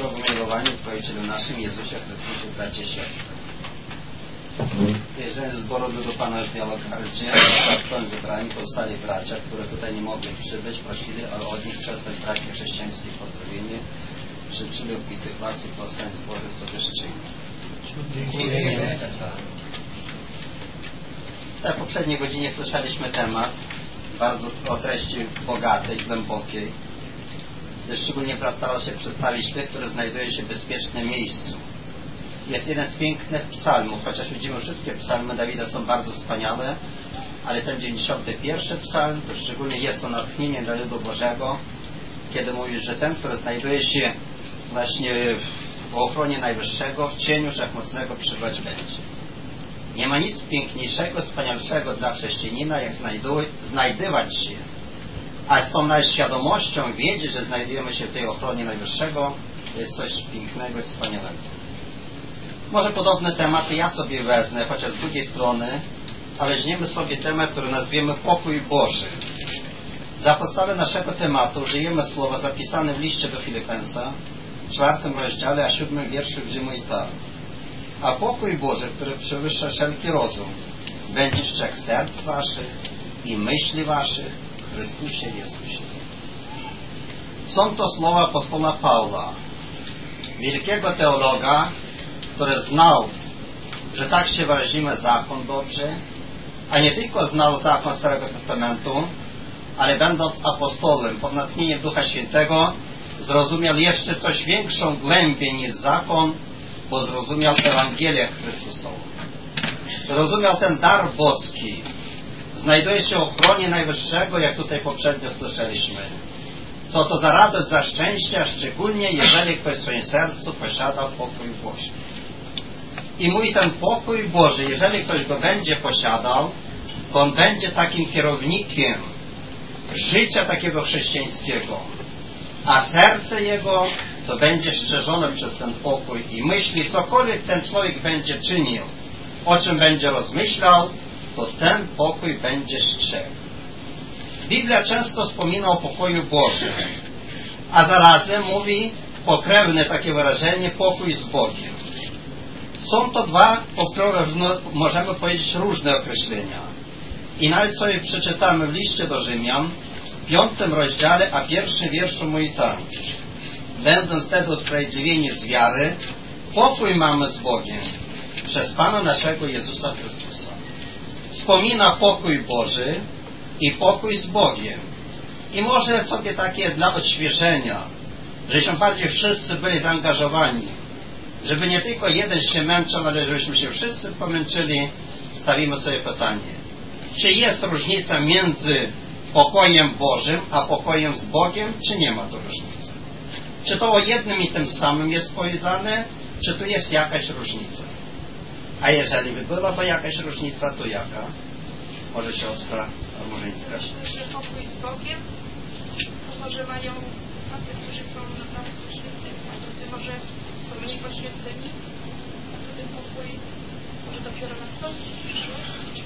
Bożego w umiłowaniu Zbawicielu naszym Jezusie Chrystusie, bracie i siostry. Jeżeli zboru do Pana już Białogardzie, w tym zebraniu pozostali bracia, które tutaj nie mogli przybyć, prosili od nich przesłać bracie chrześcijańskie pozdrowienie. Życzyli ubitych was i posłańc Bożych, co wyszczyli. Dziękujemy. W poprzedniej godzinie słyszeliśmy temat bardzo o treści bogatej, głębokiej. Szczególnie starał się przedstawić tych, które znajdują się w bezpiecznym miejscu. Jest jeden z pięknych psalmów, chociaż widzimy, wszystkie psalmy Dawida są bardzo wspaniałe, ale ten 91 psalm, to szczególnie jest to natchnienie dla ludu Bożego, kiedy mówi, że ten, który znajduje się właśnie w ochronie Najwyższego, w cieniu Wszechmocnego przebywać będzie. Nie ma nic piękniejszego, wspanialszego dla chrześcijanina, jak znajdywać się, a z tą świadomością wiedzieć, że znajdujemy się w tej ochronie Najwyższego, to jest coś pięknego i wspaniałego. Może podobne tematy ja sobie wezmę, chociaż z drugiej strony, a weźmiemy sobie temat, który nazwiemy pokój Boży. Za podstawę naszego tematu użyjemy słowa zapisane w liście do Filipensa, w 4 rozdziale, a 7 wierszu, gdzie mówi tak: a pokój Boży, który przewyższa wszelki rozum, będzie strzegł serc waszych i myśli waszych w Chrystusie Jezusie. Są to słowa apostoła Pawła, wielkiego teologa, który znał, że tak się wyrazimy, zakon dobrze, a nie tylko znał zakon Starego Testamentu, ale będąc apostołem pod natchnieniem Ducha Świętego, zrozumiał jeszcze coś większą głębię niż zakon, bo zrozumiał Ewangelię Chrystusową. Zrozumiał ten dar boski. Znajduje się w ochronie Najwyższego, jak tutaj poprzednio słyszeliśmy. Co to za radość, za szczęście, szczególnie jeżeli ktoś w swoim sercu posiada pokój Boży. I mówi, ten pokój Boży, jeżeli ktoś go będzie posiadał, to on będzie takim kierownikiem życia takiego chrześcijańskiego. A serce jego to będzie strzeżone przez ten pokój i myśli, cokolwiek ten człowiek będzie czynił, o czym będzie rozmyślał, to ten pokój będzie strzegł. Biblia często wspomina o pokoju Bożym, a zarazem mówi pokrewne takie wyrażenie, pokój z Bogiem. Są to dwa, możemy powiedzieć, różne określenia. I nawet sobie przeczytamy w liście do Rzymian, w 5 rozdziale, a 1 wierszu mówi tak: będąc wtedy usprawiedliwieni z wiary, pokój mamy z Bogiem przez Pana naszego Jezusa Chrystusa. Wspomina pokój Boży i pokój z Bogiem. I może sobie takie dla odświeżenia, żebyśmy bardziej wszyscy byli zaangażowani, żeby nie tylko jeden się męczył, ale żebyśmy się wszyscy pomęczyli, stawimy sobie pytanie: czy jest różnica między pokojem Bożym a pokojem z Bogiem, czy nie ma tu różnicy? Czy to o jednym i tym samym jest powiedziane, czy tu jest jakaś różnica? A jeżeli by byłaby jakaś różnica, to jaka? Może siostra Murzyńska. Myślę, że pokój z Bogiem to może mają tacy, którzy są naprawdę poświęceni, a tacy może są mniej poświęceni, a ten pokój może dopiero nastąpić w przyszłości.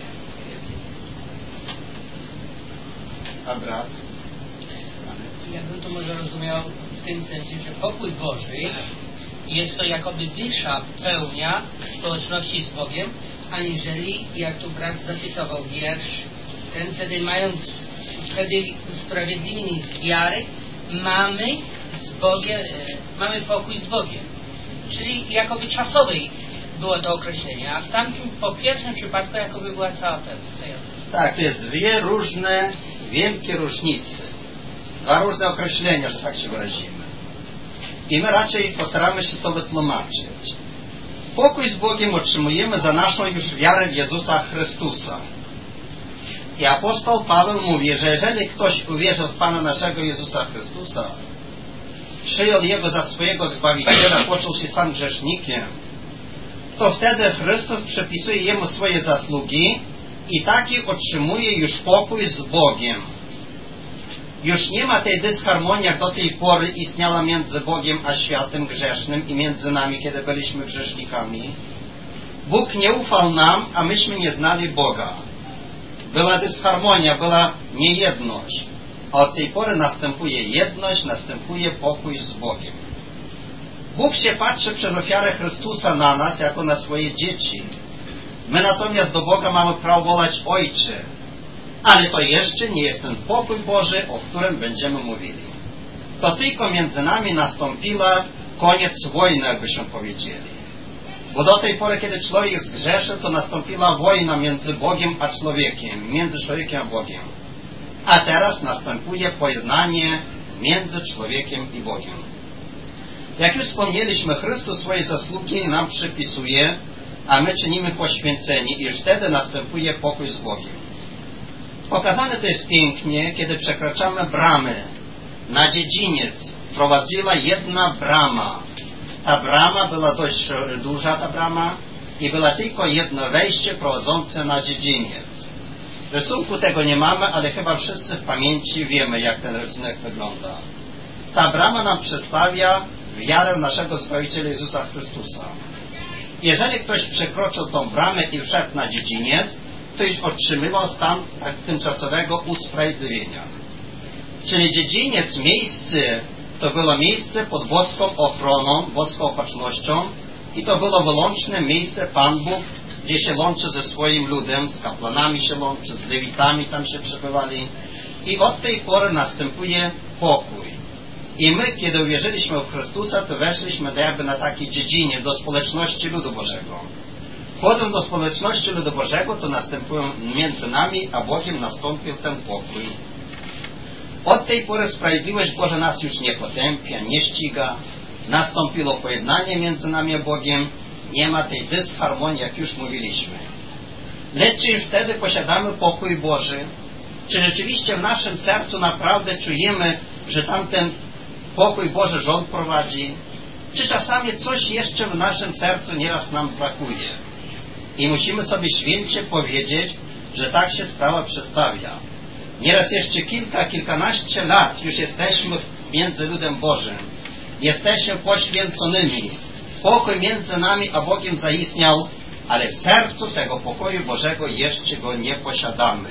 A brat? Ja bym to może rozumiał w tym sensie, że pokój Boży jest to jakoby wyższa pełnia społeczności z Bogiem, aniżeli, jak tu brat zacytował wiersz, ten wtedy usprawiedliwieni z wiary, mamy z Bogiem, mamy pokój z Bogiem. Czyli jakoby czasowej było to określenie, a w tamtym, po pierwszym przypadku jakoby była cała pewność. Tak, to jest dwie różne, wielkie różnice. Dwa różne określenia, że tak się wyrazimy. I my raczej postaramy się to wytłumaczyć. Pokój z Bogiem otrzymujemy za naszą już wiarę w Jezusa Chrystusa. I apostoł Paweł mówi, że jeżeli ktoś uwierzy w Pana naszego Jezusa Chrystusa, przyjął Jego za swojego Zbawiciela, poczuł się sam grzesznikiem, to wtedy Chrystus przypisuje Jemu swoje zasługi i taki otrzymuje już pokój z Bogiem. Już nie ma tej dysharmonii, jak do tej pory istniała między Bogiem a światem grzesznym i między nami, kiedy byliśmy grzesznikami. Bóg nie ufał nam, a myśmy nie znali Boga. Była dysharmonia, była niejedność. A od tej pory następuje jedność, następuje pokój z Bogiem. Bóg się patrzy przez ofiarę Chrystusa na nas, jako na swoje dzieci. My natomiast do Boga mamy prawo wołać Ojcze. Ale to jeszcze nie jest ten pokój Boży, o którym będziemy mówili. To tylko między nami nastąpiła koniec wojny, jakbyśmy powiedzieli. Bo do tej pory, kiedy człowiek zgrzeszył, to nastąpiła wojna między Bogiem a człowiekiem, między człowiekiem a Bogiem. A teraz następuje pojednanie między człowiekiem i Bogiem. Jak już wspomnieliśmy, Chrystus swoje zasługi nam przypisuje, a my czynimy poświęceni i już wtedy następuje pokój z Bogiem. Pokazane to jest pięknie, kiedy przekraczamy bramy. Na dziedziniec prowadziła jedna brama. Ta brama była dość duża, ta brama, i była tylko jedno wejście prowadzące na dziedziniec. Rysunku tego nie mamy, ale chyba wszyscy w pamięci wiemy, jak ten rysunek wygląda. Ta brama nam przedstawia wiarę naszego Zbawiciela Jezusa Chrystusa. Jeżeli ktoś przekroczył tą bramę i wszedł na dziedziniec, to już otrzymywał stan tymczasowego usprawiedliwienia. Czyli dziedziniec, miejsce, to było miejsce pod boską ochroną, boską opatrznością i to było wyłączne miejsce Pan Bóg, gdzie się łączy ze swoim ludem, z kapłanami się łączy, z lewitami tam się przebywali i od tej pory następuje pokój. I my, kiedy uwierzyliśmy w Chrystusa, to weszliśmy jakby na takiej dziedzinie do społeczności ludu Bożego. Wchodząc do społeczności ludu Bożego, to następują między nami a Bogiem nastąpił ten pokój. Od tej pory sprawiedliwość Boża nas już nie potępia, nie ściga. Nastąpiło pojednanie między nami a Bogiem. Nie ma tej dysharmonii, jak już mówiliśmy. Lecz czy już wtedy posiadamy pokój Boży? Czy rzeczywiście w naszym sercu naprawdę czujemy, że tamten pokój Boży rząd prowadzi? Czy czasami coś jeszcze w naszym sercu nieraz nam brakuje? I musimy sobie święcie powiedzieć, że tak się sprawa przedstawia. Nieraz jeszcze kilkanaście lat już jesteśmy między ludem Bożym. Jesteśmy poświęconymi. Pokój między nami a Bogiem zaistniał, ale w sercu tego pokoju Bożego jeszcze go nie posiadamy.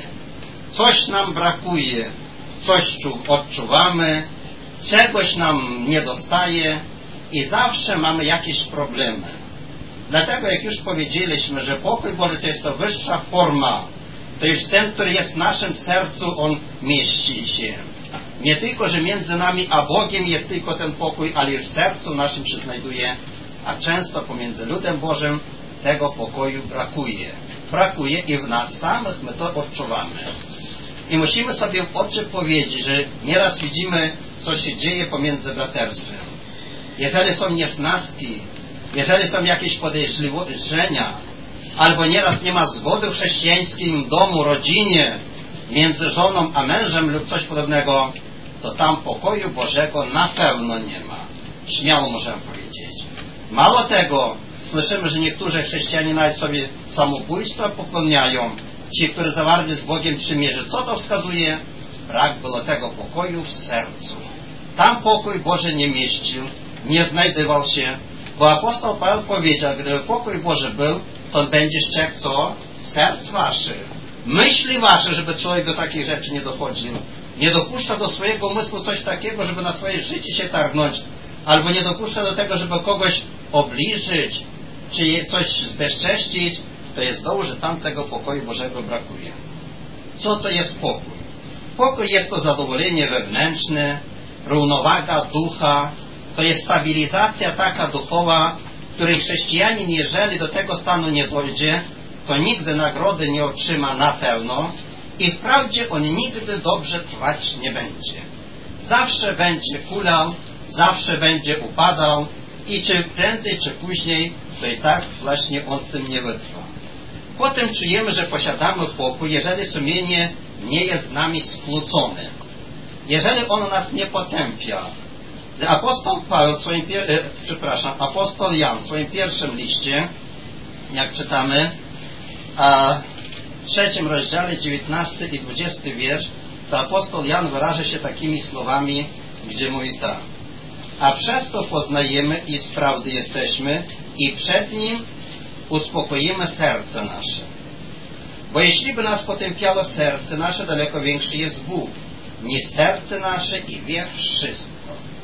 Coś nam brakuje, coś odczuwamy, czegoś nam nie dostaje i zawsze mamy jakieś problemy. Dlatego, jak już powiedzieliśmy, że pokój Boży to jest to wyższa forma, to jest ten, który jest w naszym sercu, on mieści się. Nie tylko, że między nami a Bogiem jest tylko ten pokój, ale już w sercu naszym się znajduje, a często pomiędzy ludem Bożym tego pokoju brakuje. Brakuje i w nas samych my to odczuwamy. I musimy sobie w oczy powiedzieć, że nieraz widzimy, co się dzieje pomiędzy braterstwem. Jeżeli są niesnaski, jeżeli są jakieś podejrzenia, albo nieraz nie ma zgody w chrześcijańskim domu, rodzinie, między żoną a mężem lub coś podobnego, to tam pokoju Bożego na pewno nie ma. Śmiało możemy powiedzieć. Mało tego, słyszymy, że niektórzy chrześcijanie nawet sobie samobójstwa popełniają, ci, którzy zawarli z Bogiem przymierze. Co to wskazuje? Brak było tego pokoju w sercu. Tam pokój Boży nie mieścił, nie znajdował się, bo apostoł Paweł powiedział, gdyby pokój Boży był, to będzie szczek co? Serc waszych. Myśli wasze, żeby człowiek do takich rzeczy nie dochodził. Nie dopuszcza do swojego umysłu coś takiego, żeby na swoje życie się targnąć, albo nie dopuszcza do tego, żeby kogoś obliżyć, czy coś zbezcześcić, to jest dołu, że tam tego pokoju Bożego brakuje. Co to jest pokój? Pokój jest to zadowolenie wewnętrzne, równowaga ducha, to jest stabilizacja taka duchowa, której chrześcijanin, jeżeli do tego stanu nie dojdzie, to nigdy nagrody nie otrzyma na pełno i wprawdzie on nigdy dobrze trwać nie będzie. Zawsze będzie kulał, zawsze będzie upadał i czy prędzej, czy później, to i tak właśnie on w tym nie wytrwa. Potem czujemy, że posiadamy pokój, jeżeli sumienie nie jest z nami skłócone. Jeżeli ono nas nie potępia. Apostoł Jan w swoim pierwszym liście, jak czytamy, a w 3 rozdziale 19 i 20 wiersz, to apostoł Jan wyraża się takimi słowami, gdzie mówi tak: a przez to poznajemy i z prawdy jesteśmy i przed Nim uspokoimy serce nasze. Bo jeśli by nas potępiało serce nasze, daleko większy jest Bóg niż serce nasze i wie wszystko.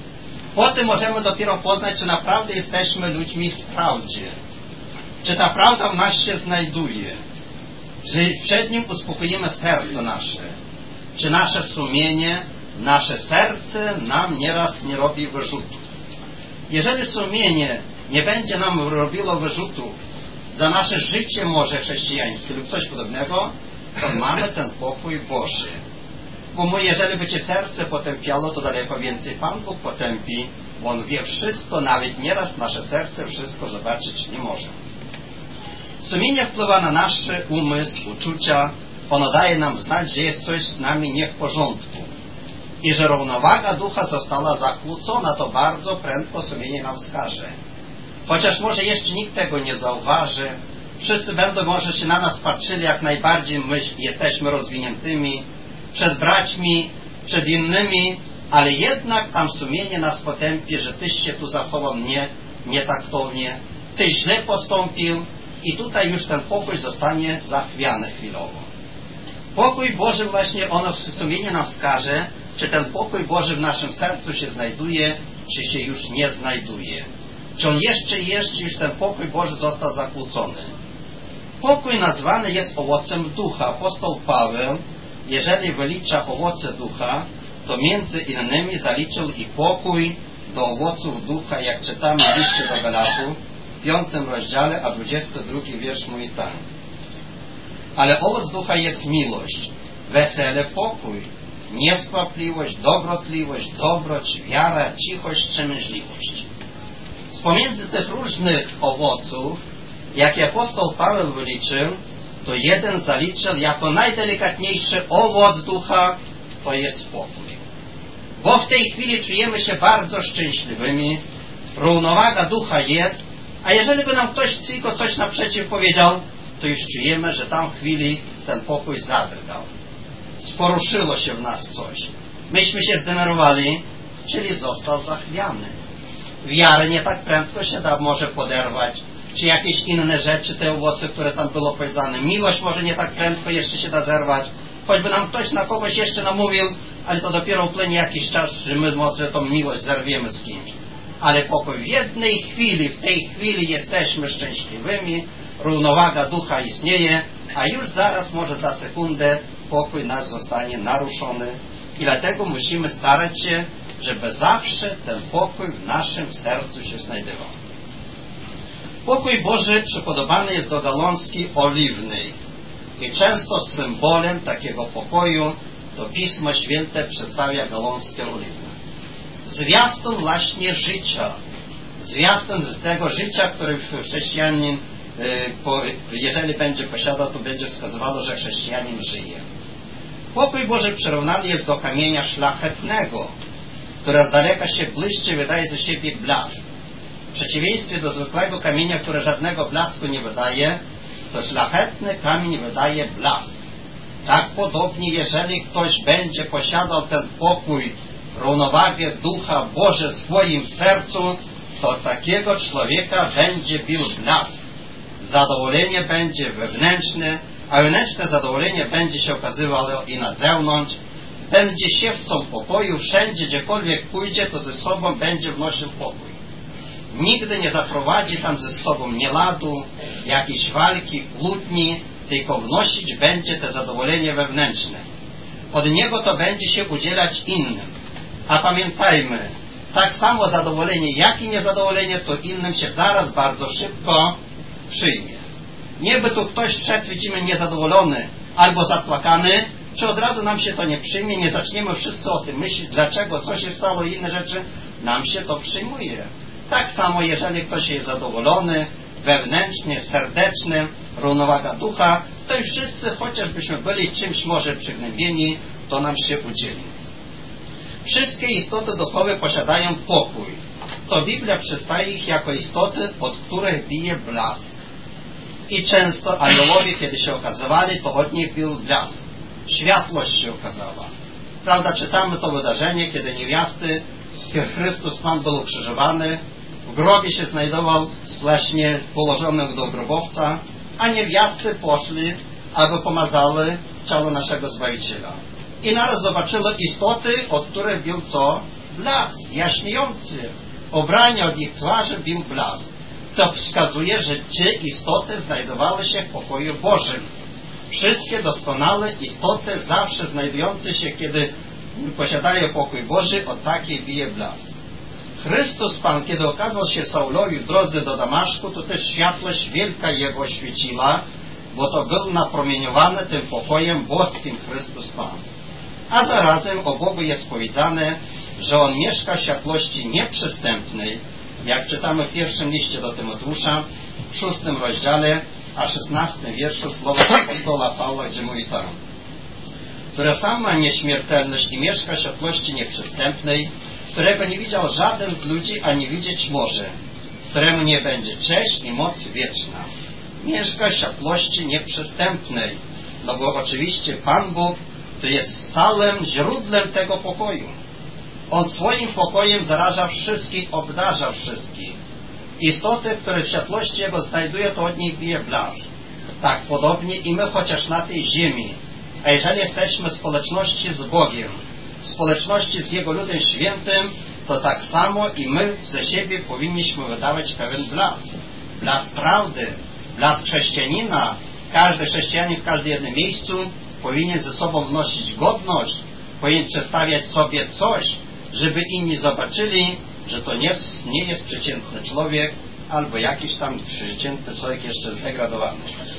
Potem możemy dopiero poznać, czy naprawdę jesteśmy ludźmi w prawdzie. Czy ta prawda w nas się znajduje. Że przed Nim uspokoimy serce nasze. Czy nasze sumienie, nasze serce nam nieraz nie robi wyrzutów. Jeżeli sumienie nie będzie nam robiło wyrzutów za nasze życie może chrześcijańskie lub coś podobnego, to mamy ten pokój Boży. Bo jeżeli by Cię serce potępiało, to daleko więcej Pan Bóg potępi, bo On wie wszystko, nawet nieraz nasze serce wszystko zobaczyć nie może. Sumienie wpływa na nasz umysł, uczucia, ono daje nam znać, że jest coś z nami nie w porządku. I że równowaga ducha została zakłócona, to bardzo prędko sumienie nam wskaże. Chociaż może jeszcze nikt tego nie zauważy, wszyscy będą może się na nas patrzyli, jak najbardziej my jesteśmy rozwiniętymi, przed braćmi, przed innymi, ale jednak tam sumienie nas potępi, że Tyś się tu zachował nietaktownie, Tyś źle postąpił i tutaj już ten pokój zostanie zachwiany chwilowo. Pokój Boży właśnie, ono sumienie nam wskaże, czy ten pokój Boży w naszym sercu się znajduje, czy się już nie znajduje. Czy on jeszcze jest, czy już ten pokój Boży został zakłócony. Pokój nazwany jest owocem ducha. Apostoł Paweł, jeżeli wylicza owoce ducha, to między innymi zaliczył i pokój do owoców ducha, jak czytamy w liście do Galatów, w 5 rozdziale, a 22 wiersz mówi tak. Ale owoc ducha jest miłość, wesele, pokój, nieskłapliwość, dobrotliwość, dobroć, wiara, cichość, wstrzemięźliwość. Z pomiędzy tych różnych owoców, jakie apostoł Paweł wyliczył, to jeden zaliczył jako najdelikatniejszy owoc ducha, to jest spokój. Bo w tej chwili czujemy się bardzo szczęśliwymi, równowaga ducha jest, a jeżeli by nam ktoś tylko coś naprzeciw powiedział, to już czujemy, że tam w chwili ten pokój zadrgał. Sporuszyło się w nas coś. Myśmy się zdenerwowali, czyli został zachwiany. Wiarę nie tak prędko się może poderwać, czy jakieś inne rzeczy, te owoce, które tam było powiedziane. Miłość może nie tak prędko jeszcze się da zerwać. Choćby nam ktoś na kogoś jeszcze namówił, ale to dopiero upłynie jakiś czas, że my może tą miłość zerwiemy z kimś. Ale pokój w jednej chwili, w tej chwili jesteśmy szczęśliwymi, równowaga ducha istnieje, a już zaraz, może za sekundę, pokój nasz zostanie naruszony. I dlatego musimy starać się, żeby zawsze ten pokój w naszym sercu się znajdował. Pokój Boży przypodobany jest do gałązki oliwnej i często symbolem takiego pokoju to Pismo Święte przedstawia gałązkę oliwną. Zwiastun właśnie życia, zwiastun tego życia, które chrześcijanin, jeżeli będzie posiadał, to będzie wskazywało, że chrześcijanin żyje. Pokój Boży przyrównany jest do kamienia szlachetnego, które z daleka się błyszczy, wydaje ze siebie blask. W przeciwieństwie do zwykłego kamienia, które żadnego blasku nie wydaje, to szlachetny kamień wydaje blask. Tak podobnie, jeżeli ktoś będzie posiadał ten pokój, równowagę Ducha Boże w swoim sercu, to takiego człowieka będzie bił blask. Zadowolenie będzie wewnętrzne, a wewnętrzne zadowolenie będzie się okazywało i na zewnątrz. Będzie siewcą pokoju, wszędzie, gdziekolwiek pójdzie, to ze sobą będzie wnosił pokój. Nigdy nie zaprowadzi tam ze sobą nieladu, jakiejś walki, kłótni, tylko wnosić będzie to zadowolenie wewnętrzne. Od niego to będzie się udzielać innym. A pamiętajmy, tak samo zadowolenie, jak i niezadowolenie, to innym się zaraz bardzo szybko przyjmie. Nieby tu ktoś wszedł, widzimy, niezadowolony albo zapłakany, czy od razu nam się to nie przyjmie, nie zaczniemy wszyscy o tym myśleć, dlaczego, co się stało i inne rzeczy, nam się to przyjmuje. Tak samo, jeżeli ktoś jest zadowolony, wewnętrznie, serdeczny, równowaga ducha, to i wszyscy, chociażbyśmy byli czymś może przygnębieni, to nam się udzieli. Wszystkie istoty duchowe posiadają pokój. To Biblia przedstawia ich jako istoty, od których bije blask. I często aniołowie, kiedy się okazywali, to od nich bił blask. Światłość się okazała. Prawda, czytamy to wydarzenie, kiedy niewiasty, Chrystus Pan był ukrzyżowany, w grobie się znajdował właśnie położony do grobowca, a niewiasty poszli, aby pomazały ciało naszego Zbawiciela. I naraz zobaczyły istoty, od których bił co? blask jaśniejący. Ubranie od ich twarzy bił blask. To wskazuje, że te istoty znajdowały się w pokoju Bożym. Wszystkie doskonałe istoty, zawsze znajdujące się, kiedy posiadają pokój Boży, od takiej bije blask. Chrystus Pan, kiedy okazał się Saulowi w drodze do Damaszku, to też światłość wielka Jego oświeciła, bo to był napromieniowany tym pokojem boskim Chrystus Pan. A zarazem o Bogu jest powiedziane, że On mieszka w światłości nieprzystępnej, jak czytamy w pierwszym liście do Tymoteusza, w 6 rozdziale, a 16 wierszu słowa apostola Pawła, gdzie mówi tam: która sam ma nieśmiertelność i mieszka w światłości nieprzystępnej, którego nie widział żaden z ludzi, ani widzieć może, któremu nie będzie cześć i moc wieczna. Mieszka w światłości nieprzystępnej, no bo oczywiście Pan Bóg to jest całym źródłem tego pokoju. On swoim pokojem zaraża wszystkich, obdarza wszystkich. Istoty, które w światłości Jego znajduje, to od nich bije blask. Tak podobnie i my, chociaż na tej ziemi, a jeżeli jesteśmy w społeczności z Bogiem, w społeczności z Jego ludem świętym, to tak samo i my ze siebie powinniśmy wydawać pewien blask. Blask prawdy, blask chrześcijanina. Każdy chrześcijanin w każdym jednym miejscu powinien ze sobą wnosić godność, powinien przedstawiać sobie coś, żeby inni zobaczyli, że to nie jest przeciętny człowiek, albo jakiś tam przeciętny człowiek jeszcze zdegradowany.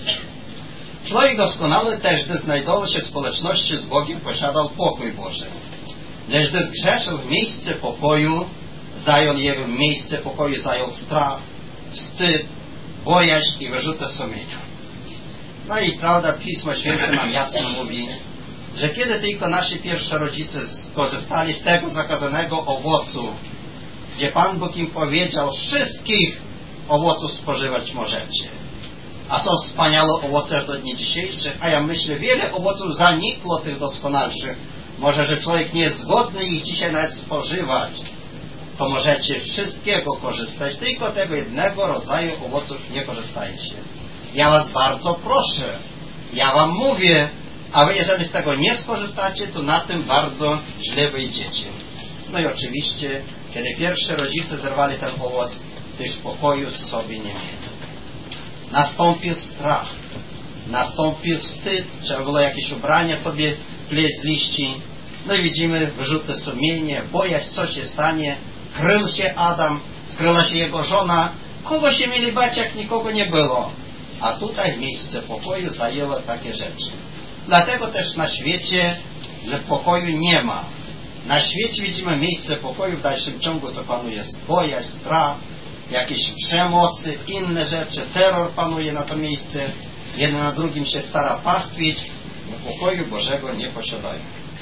Człowiek doskonały też, gdy znajdował się w społeczności z Bogiem, posiadał pokój Boży. Lecz gdy zgrzeszył w miejsce pokoju, jego miejsce pokoju zajął strach, wstyd, bojaźń i wyrzuty sumienia. No i prawda, Pismo Święte nam jasno mówi, że kiedy tylko nasi pierwsi rodzice skorzystali z tego zakazanego owocu, gdzie Pan Bóg im powiedział, wszystkich owoców spożywać możecie. A są wspaniałe owoce do dni dzisiejszych, a ja myślę, wiele owoców zanikło tych doskonalszych. Może, że człowiek nie jest zgodny ich dzisiaj nawet spożywać. To możecie wszystkiego korzystać, tylko tego jednego rodzaju owoców nie korzystajcie. Ja was bardzo proszę, ja wam mówię, a wy jeżeli z tego nie skorzystacie, to na tym bardzo źle wyjdziecie. No i oczywiście, kiedy pierwsi rodzice zerwali ten owoc, to już pokoju sobie nie mieli. Nastąpił strach, nastąpił wstyd, trzeba było jakieś ubrania sobie pleść z liści. No i widzimy wyrzuty sumienia, bojaźń, co się stanie. Krył się Adam, skryła się jego żona. Kogo się mieli bać, jak nikogo nie było? A tutaj miejsce pokoju zajęło takie rzeczy. Dlatego też na świecie, że pokoju nie ma. Na świecie widzimy miejsce pokoju, w dalszym ciągu to panuje bojaźń, strach, jakieś przemocy, inne rzeczy, terror panuje na to miejsce. Jeden na drugim się stara pastwić, bo pokoju Bożego nie posiadają.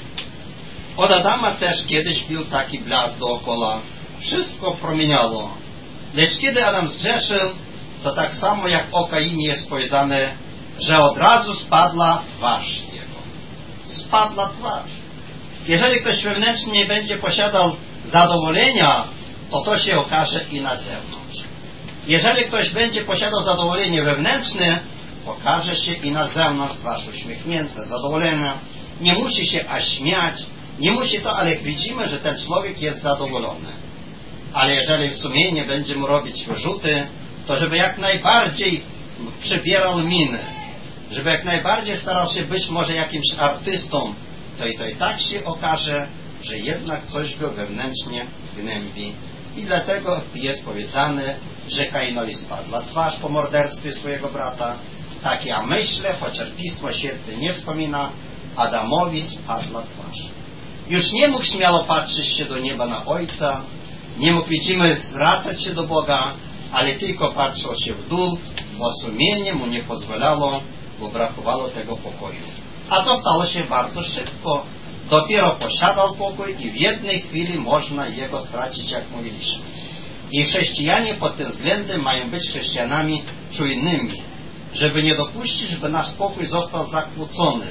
Od Adama też kiedyś był taki blask dookoła. Wszystko promieniało. Lecz kiedy Adam zgrzeszył, to tak samo jak o Kainie jest powiedziane, że od razu spadła twarz jego. Spadła twarz. Jeżeli ktoś wewnętrznie nie będzie posiadał zadowolenia, to się okaże i na zewnątrz. Jeżeli ktoś będzie posiadał zadowolenie wewnętrzne, okaże się i na zewnątrz twarz uśmiechnięta, zadowolona. Nie musi się aż śmiać, nie musi to, ale widzimy, że ten człowiek jest zadowolony. Ale jeżeli sumienie będzie mu robić wyrzuty, to żeby jak najbardziej przybierał miny, żeby jak najbardziej starał się być może jakimś artystą, to i tak się okaże, że jednak coś go wewnętrznie gnębi. I dlatego jest powiedziane, że Kainowi spadła twarz po morderstwie swojego brata. Tak ja myślę, chociaż Pismo Święte nie wspomina, Adamowi spadła twarz. Już nie mógł śmiało patrzeć się do nieba na Ojca, nie mógł, widzimy, zwracać się do Boga, ale tylko patrzył się w dół, bo sumienie mu nie pozwalało, bo brakowało tego pokoju. A to stało się bardzo szybko. Dopiero posiadał pokój i w jednej chwili można jego stracić, jak mówiliśmy. I chrześcijanie pod tym względem mają być chrześcijanami czujnymi, żeby nie dopuścić, żeby nasz pokój został zakłócony,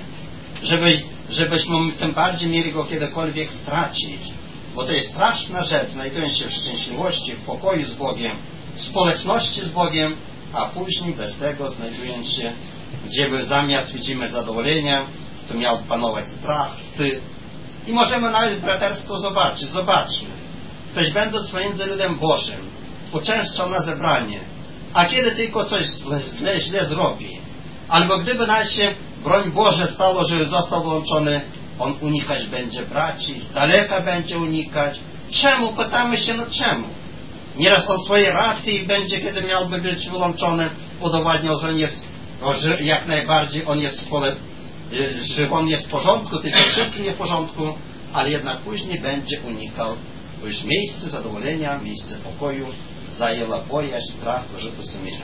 żebyśmy tym bardziej mieli go kiedykolwiek stracić. Bo to jest straszna rzecz, znajdując się w szczęśliwości, w pokoju z Bogiem, w społeczności z Bogiem, a później bez tego znajdując się, gdzie by zamiast widzimy zadowolenia, to miał panować strach, wstyd, I możemy nawet braterstwo zobaczyć. Zobaczmy. Ktoś będąc między ludem Bożym, uczęszczał na zebranie, a kiedy tylko coś źle zrobi, albo gdyby nawet się, broń Boże, stało, że został włączony, on unikać będzie braci, z daleka będzie unikać. Czemu? Pytamy się, no czemu? Nieraz on swojej racji będzie, kiedy miałby być wyłączony, udowadniał, że on jest, że jak najbardziej on jest że on jest w porządku, tylko wszyscy nie w porządku, ale jednak później będzie unikał, bo już miejsce zadowolenia, miejsce pokoju zajęła bojaźń, strach, wyrzutu sumienia.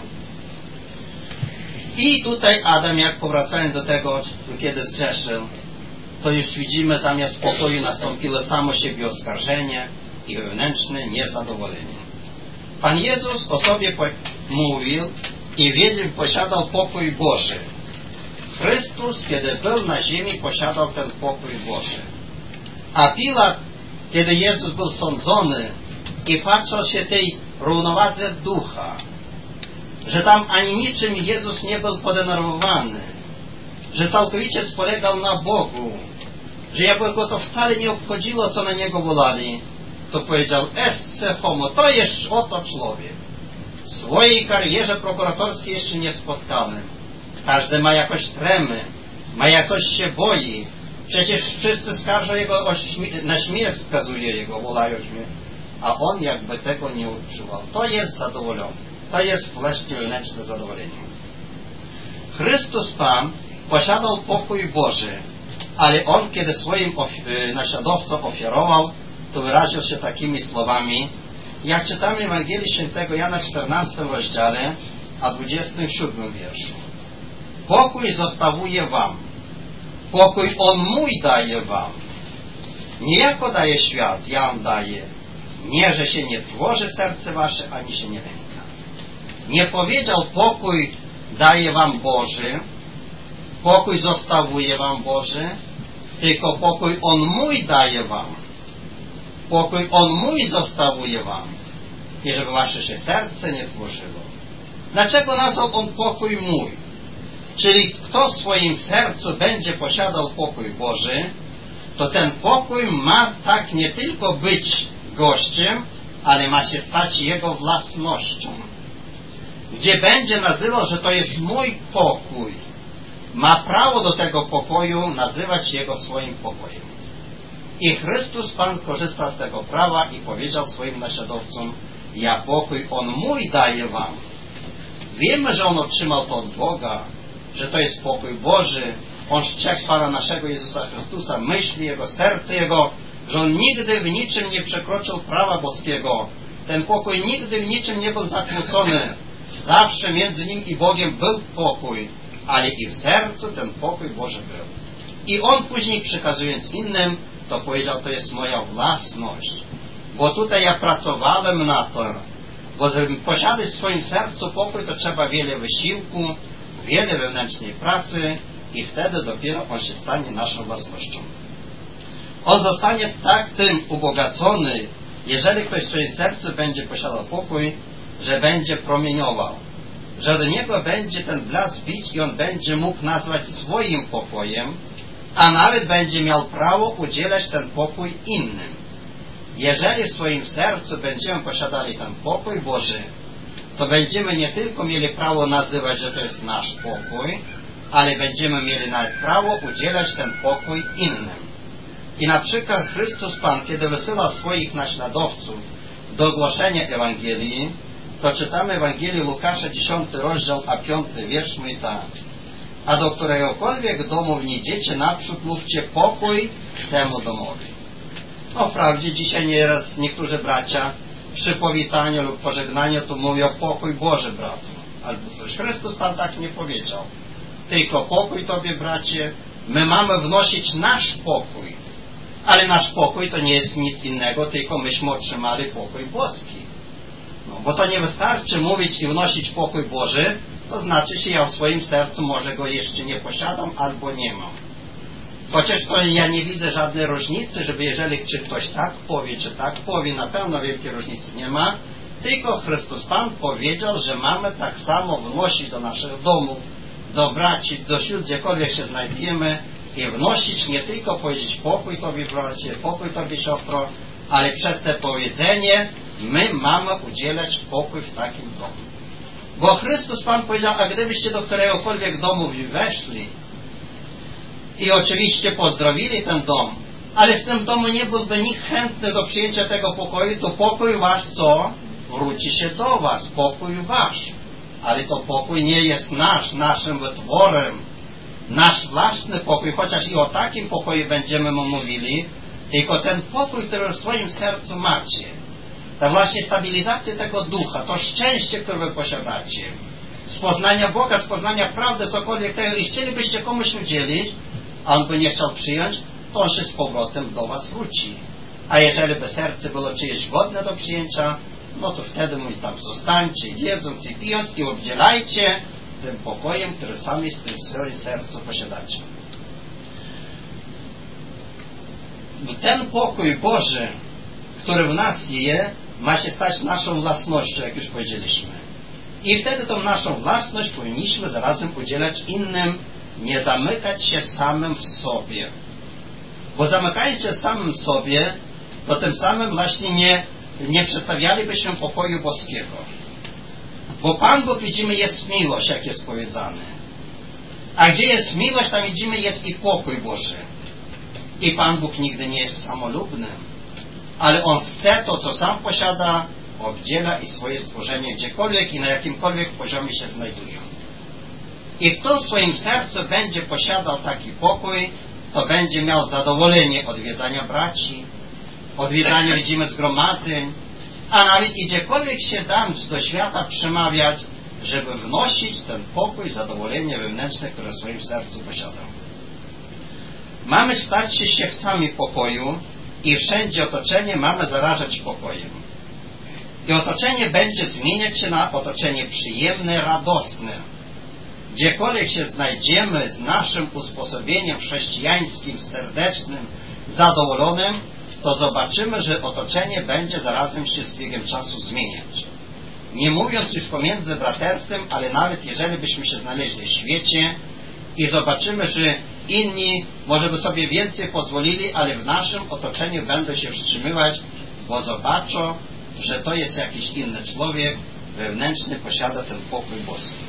I tutaj Adam, jak powracając do tego, kiedy zgrzeszył, to już widzimy, zamiast pokoju nastąpiło samo siebie oskarżenie i wewnętrzne niezadowolenie. Pan Jezus o sobie mówił i wiedział, posiadał pokój Boży. Chrystus, kiedy był na ziemi, posiadał ten pokój Boży. A Pilat, kiedy Jezus był sądzony i patrzył się tej równowadze ducha, że tam ani niczym Jezus nie był podenerwowany, że całkowicie spolegał na Bogu, że jakby go to wcale nie obchodziło, co na niego wolali, to powiedział: esse homo, to jest oto człowiek. W swojej karierze prokuratorskiej jeszcze nie spotkałem. Każdy ma jakoś tremy, ma jakoś się boi. Przecież wszyscy skarżą jego na śmierć, wskazuje jego, wolają śmierć. A on jakby tego nie odczuwał. To jest zadowolony. To jest właśnie wewnętrzne zadowolenie. Chrystus Pan posiadał pokój Boży, ale on, kiedy swoim naśladowcom ofiarował, to wyraził się takimi słowami, jak czytamy Ewangelii Świętego Jana w 14 rozdziale, a 27 wierszu. Pokój zostawię wam, pokój on mój daje wam. Niejako daje świat, ja wam daję. Nie, że się nie trwoży serce wasze, ani się nie lęka. Nie powiedział: pokój daje wam Boży, pokój zostawię wam Boży, tylko pokój on mój daje wam. Pokój on mój zostawię wam. I żeby wasze się serce nie tworzyło. Dlaczego nazwał on pokój mój? Czyli kto w swoim sercu będzie posiadał pokój Boży, to ten pokój ma tak nie tylko być gościem, ale ma się stać jego własnością. Gdzie będzie nazywał, że to jest mój pokój, ma prawo do tego pokoju nazywać jego swoim pokojem. I Chrystus Pan korzysta z tego prawa i powiedział swoim naśladowcom: ja pokój on mój daję wam. Wiemy, że on otrzymał to od Boga, że to jest pokój Boży. On strzegł Pana naszego Jezusa Chrystusa, myśli Jego, serce Jego, że On nigdy w niczym nie przekroczył prawa boskiego. Ten pokój nigdy w niczym nie był zakłócony. Zawsze między Nim i Bogiem był pokój, ale i w sercu ten pokój Boży był. I On później, przekazując innym, to powiedział: to jest moja własność. Bo tutaj ja pracowałem na to, bo żeby posiadać w swoim sercu pokój, to trzeba wiele wysiłku, wiele wewnętrznej pracy i wtedy dopiero on się stanie naszą własnością. On zostanie tak tym ubogacony, jeżeli ktoś w swoim sercu będzie posiadał pokój, że będzie promieniował, że do niego będzie ten blask bić i on będzie mógł nazwać swoim pokojem, a nawet będzie miał prawo udzielać ten pokój innym. Jeżeli w swoim sercu będziemy posiadali ten pokój Boży, to będziemy nie tylko mieli prawo nazywać, że to jest nasz pokój, ale będziemy mieli nawet prawo udzielać ten pokój innym. I na przykład Chrystus Pan, kiedy wysyła swoich naśladowców do głoszenia Ewangelii, to czytamy Ewangelię Łukasza 10 rozdział, a 5 wiersz mówi tak: a do któregokolwiek domu wniedziecie, naprzód mówcie pokój temu domowi. No wprawdzie dzisiaj nieraz niektórzy bracia przy powitaniu lub pożegnaniu to mówią: pokój Boży, bratu. Albo coś. Chrystus Pan tak nie powiedział. Tylko pokój Tobie, bracie. My mamy wnosić nasz pokój. Ale nasz pokój to nie jest nic innego, tylko myśmy otrzymali pokój boski. No, bo to nie wystarczy mówić i wnosić pokój Boży, to znaczy się ja w swoim sercu może go jeszcze nie posiadam albo nie mam. Chociaż to ja nie widzę żadnej różnicy, żeby jeżeli czy ktoś tak powie, czy tak powie, na pewno wielkiej różnicy nie ma, tylko Chrystus Pan powiedział, że mamy tak samo wnosić do naszych domów, do braci, do sióstr, gdziekolwiek się znajdujemy, i wnosić nie tylko powiedzieć pokój Tobie bracie, pokój Tobie siostro, ale przez te powiedzenie my mamy udzielać pokój w takim domu. Bo Chrystus Pan powiedział, a gdybyście do któregokolwiek domu weszli i oczywiście pozdrowili ten dom, ale w tym domu nie byłby nikt chętny do przyjęcia tego pokoju, to pokój wasz co? Wróci się do was, pokój wasz. Ale to pokój nie jest naszym wytworem, nasz własny pokój, chociaż i o takim pokoju będziemy mówili, tylko ten pokój, który w swoim sercu macie, ta właśnie stabilizacja tego ducha, to szczęście, które wy posiadacie, z poznania Boga, z poznania prawdy, cokolwiek tego, i chcielibyście komuś udzielić, a on by nie chciał przyjąć, to on się z powrotem do was wróci. A jeżeli by serce było czyjeś godne do przyjęcia, no to wtedy mówi tam zostańcie, jedząc i pijąc i obdzielajcie tym pokojem, który sami w tym swoim sercu posiadacie. Ten pokój Boży, który w nas jest, ma się stać naszą własnością, jak już powiedzieliśmy. I wtedy tą naszą własność powinniśmy zarazem udzielać innym, nie zamykać się samym w sobie. Bo zamykając się samym w sobie, to tym samym właśnie nie przedstawialibyśmy pokoju boskiego. Bo Pan Bóg, widzimy, jest miłość, jak jest powiedziane. A gdzie jest miłość, tam widzimy, jest i pokój Boży. I Pan Bóg nigdy nie jest samolubny, ale On chce to, co sam posiada, obdziela i swoje stworzenie gdziekolwiek i na jakimkolwiek poziomie się znajdują. I kto w swoim sercu będzie posiadał taki pokój, to będzie miał zadowolenie odwiedzania braci, odwiedzania, widzimy, zgromadzeń, a nawet i gdziekolwiek się dam do świata przemawiać, żeby wnosić ten pokój, zadowolenie wewnętrzne, które w swoim sercu posiada. Mamy stać się siewcami pokoju i wszędzie otoczenie mamy zarażać pokojem. I otoczenie będzie zmieniać się na otoczenie przyjemne, radosne. Gdziekolwiek się znajdziemy z naszym usposobieniem chrześcijańskim, serdecznym, zadowolonym, to zobaczymy, że otoczenie będzie zarazem się z biegiem czasu zmieniać. Nie mówiąc już pomiędzy braterstwem, ale nawet jeżeli byśmy się znaleźli w świecie i zobaczymy, że inni może by sobie więcej pozwolili, ale w naszym otoczeniu będą się wstrzymywać, bo zobaczą, że to jest jakiś inny człowiek, wewnętrzny, posiada ten pokój boski.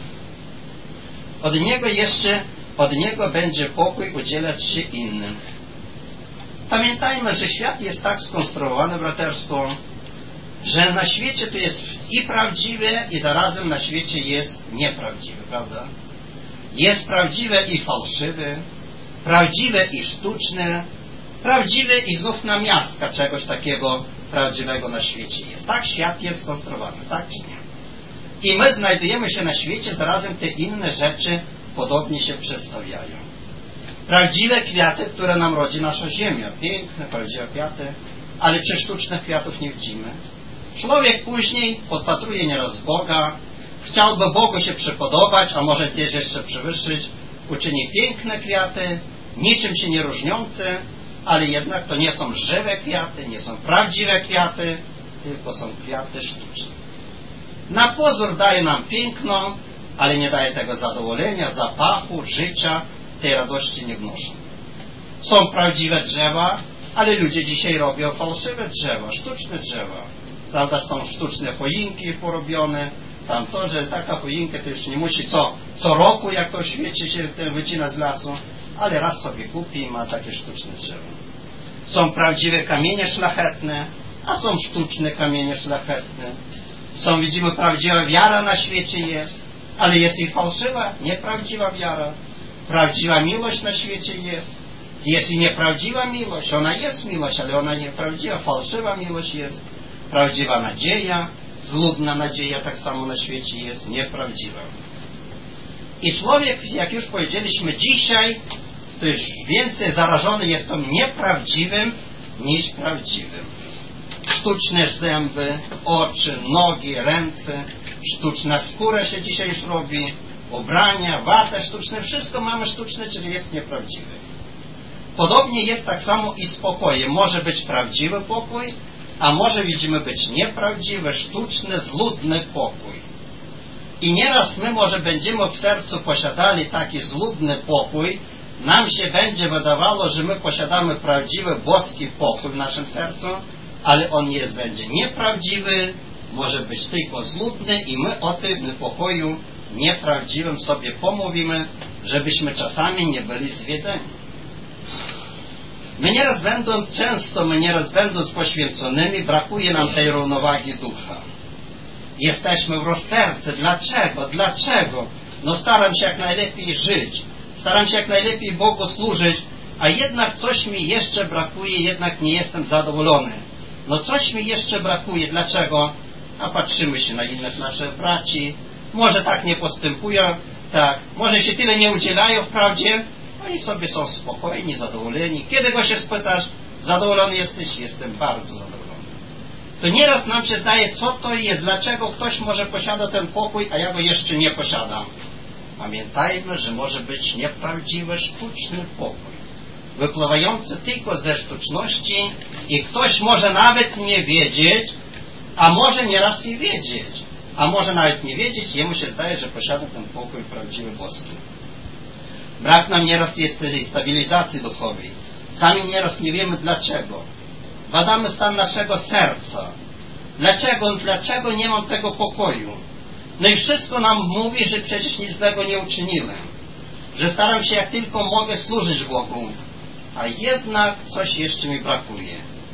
Od niego będzie pokój udzielać się innym. Pamiętajmy, że świat jest tak skonstruowany, braterstwo, że na świecie to jest i prawdziwe, i zarazem na świecie jest nieprawdziwe, prawda? Jest prawdziwe i fałszywe, prawdziwe i sztuczne, prawdziwe i znów namiastka czegoś takiego prawdziwego na świecie jest. Tak świat jest skonstruowany, tak czy nie? I my znajdujemy się na świecie, zarazem te inne rzeczy podobnie się przedstawiają. Prawdziwe kwiaty, które nam rodzi nasza ziemia. Piękne, prawdziwe kwiaty, ale czy sztucznych kwiatów nie widzimy? Człowiek później podpatruje nieraz Boga, chciałby Bogu się przypodobać, a może też jeszcze przewyższyć, uczyni piękne kwiaty, niczym się nie różniące, ale jednak to nie są żywe kwiaty, nie są prawdziwe kwiaty, tylko są kwiaty sztuczne. Na pozór daje nam piękno, ale nie daje tego zadowolenia, zapachu, życia, tej radości nie wnoszą. Są prawdziwe drzewa, ale ludzie dzisiaj robią fałszywe drzewa, sztuczne drzewa. Prawda, są sztuczne choinki porobione, tam to, że taka choinka to już nie musi co roku, jak to w świecie się wycina z lasu, ale raz sobie kupi i ma takie sztuczne drzewo. Są prawdziwe kamienie szlachetne, a są sztuczne kamienie szlachetne. Są, widzimy, prawdziwa wiara na świecie jest, ale jest i fałszywa, nieprawdziwa wiara. Prawdziwa miłość na świecie jest i nieprawdziwa miłość. Ona jest miłość, ale ona nieprawdziwa, fałszywa miłość jest. Prawdziwa nadzieja, zludna nadzieja tak samo na świecie jest, nieprawdziwa. I człowiek, jak już powiedzieliśmy dzisiaj, to już więcej zarażony jest tą nieprawdziwym niż prawdziwym. Sztuczne zęby, oczy, nogi, ręce, sztuczna skóra się dzisiaj już robi, ubrania, watę sztuczne, wszystko mamy sztuczne, czyli jest nieprawdziwe. Podobnie jest tak samo i z pokojem. Może być prawdziwy pokój, a może, widzimy, być nieprawdziwy, sztuczny, zludny pokój. I nieraz my może będziemy w sercu posiadali taki zludny pokój, nam się będzie wydawało, że my posiadamy prawdziwy boski pokój w naszym sercu, ale on będzie nieprawdziwy, może być tylko zludny i my o tym pokoju nieprawdziwym sobie pomówimy, żebyśmy czasami nie byli zwiedzeni. My nieraz będąc poświęconymi, brakuje nam tej równowagi ducha. Jesteśmy w rozterce. Dlaczego? No staram się jak najlepiej żyć. Staram się jak najlepiej Bogu służyć, a jednak coś mi jeszcze brakuje, jednak nie jestem zadowolony. No coś mi jeszcze brakuje. Dlaczego? A patrzymy się na innych naszych braci. Może tak nie postępują, tak. Może się tyle nie udzielają wprawdzie. Oni sobie są spokojni, zadowoleni. Kiedy go się spytasz, zadowolony jesteś? Jestem bardzo zadowolony. To nieraz nam się zdaje, co to jest, dlaczego ktoś może posiada ten pokój, a ja go jeszcze nie posiadam. Pamiętajmy, że może być nieprawdziwy, sztuczny pokój, wypływający tylko ze sztuczności i ktoś może nawet nie wiedzieć, a może nieraz i wiedzieć, a może nawet nie wiedzieć, jemu się zdaje, że posiada ten pokój prawdziwy boski. Brak nam nieraz jest tej stabilizacji duchowej. Sami nieraz nie wiemy dlaczego. Badamy stan naszego serca. Dlaczego nie mam tego pokoju? No i wszystko nam mówi, że przecież nic złego nie uczyniłem. Że staram się jak tylko mogę służyć Bogu. A jednak coś jeszcze mi brakuje.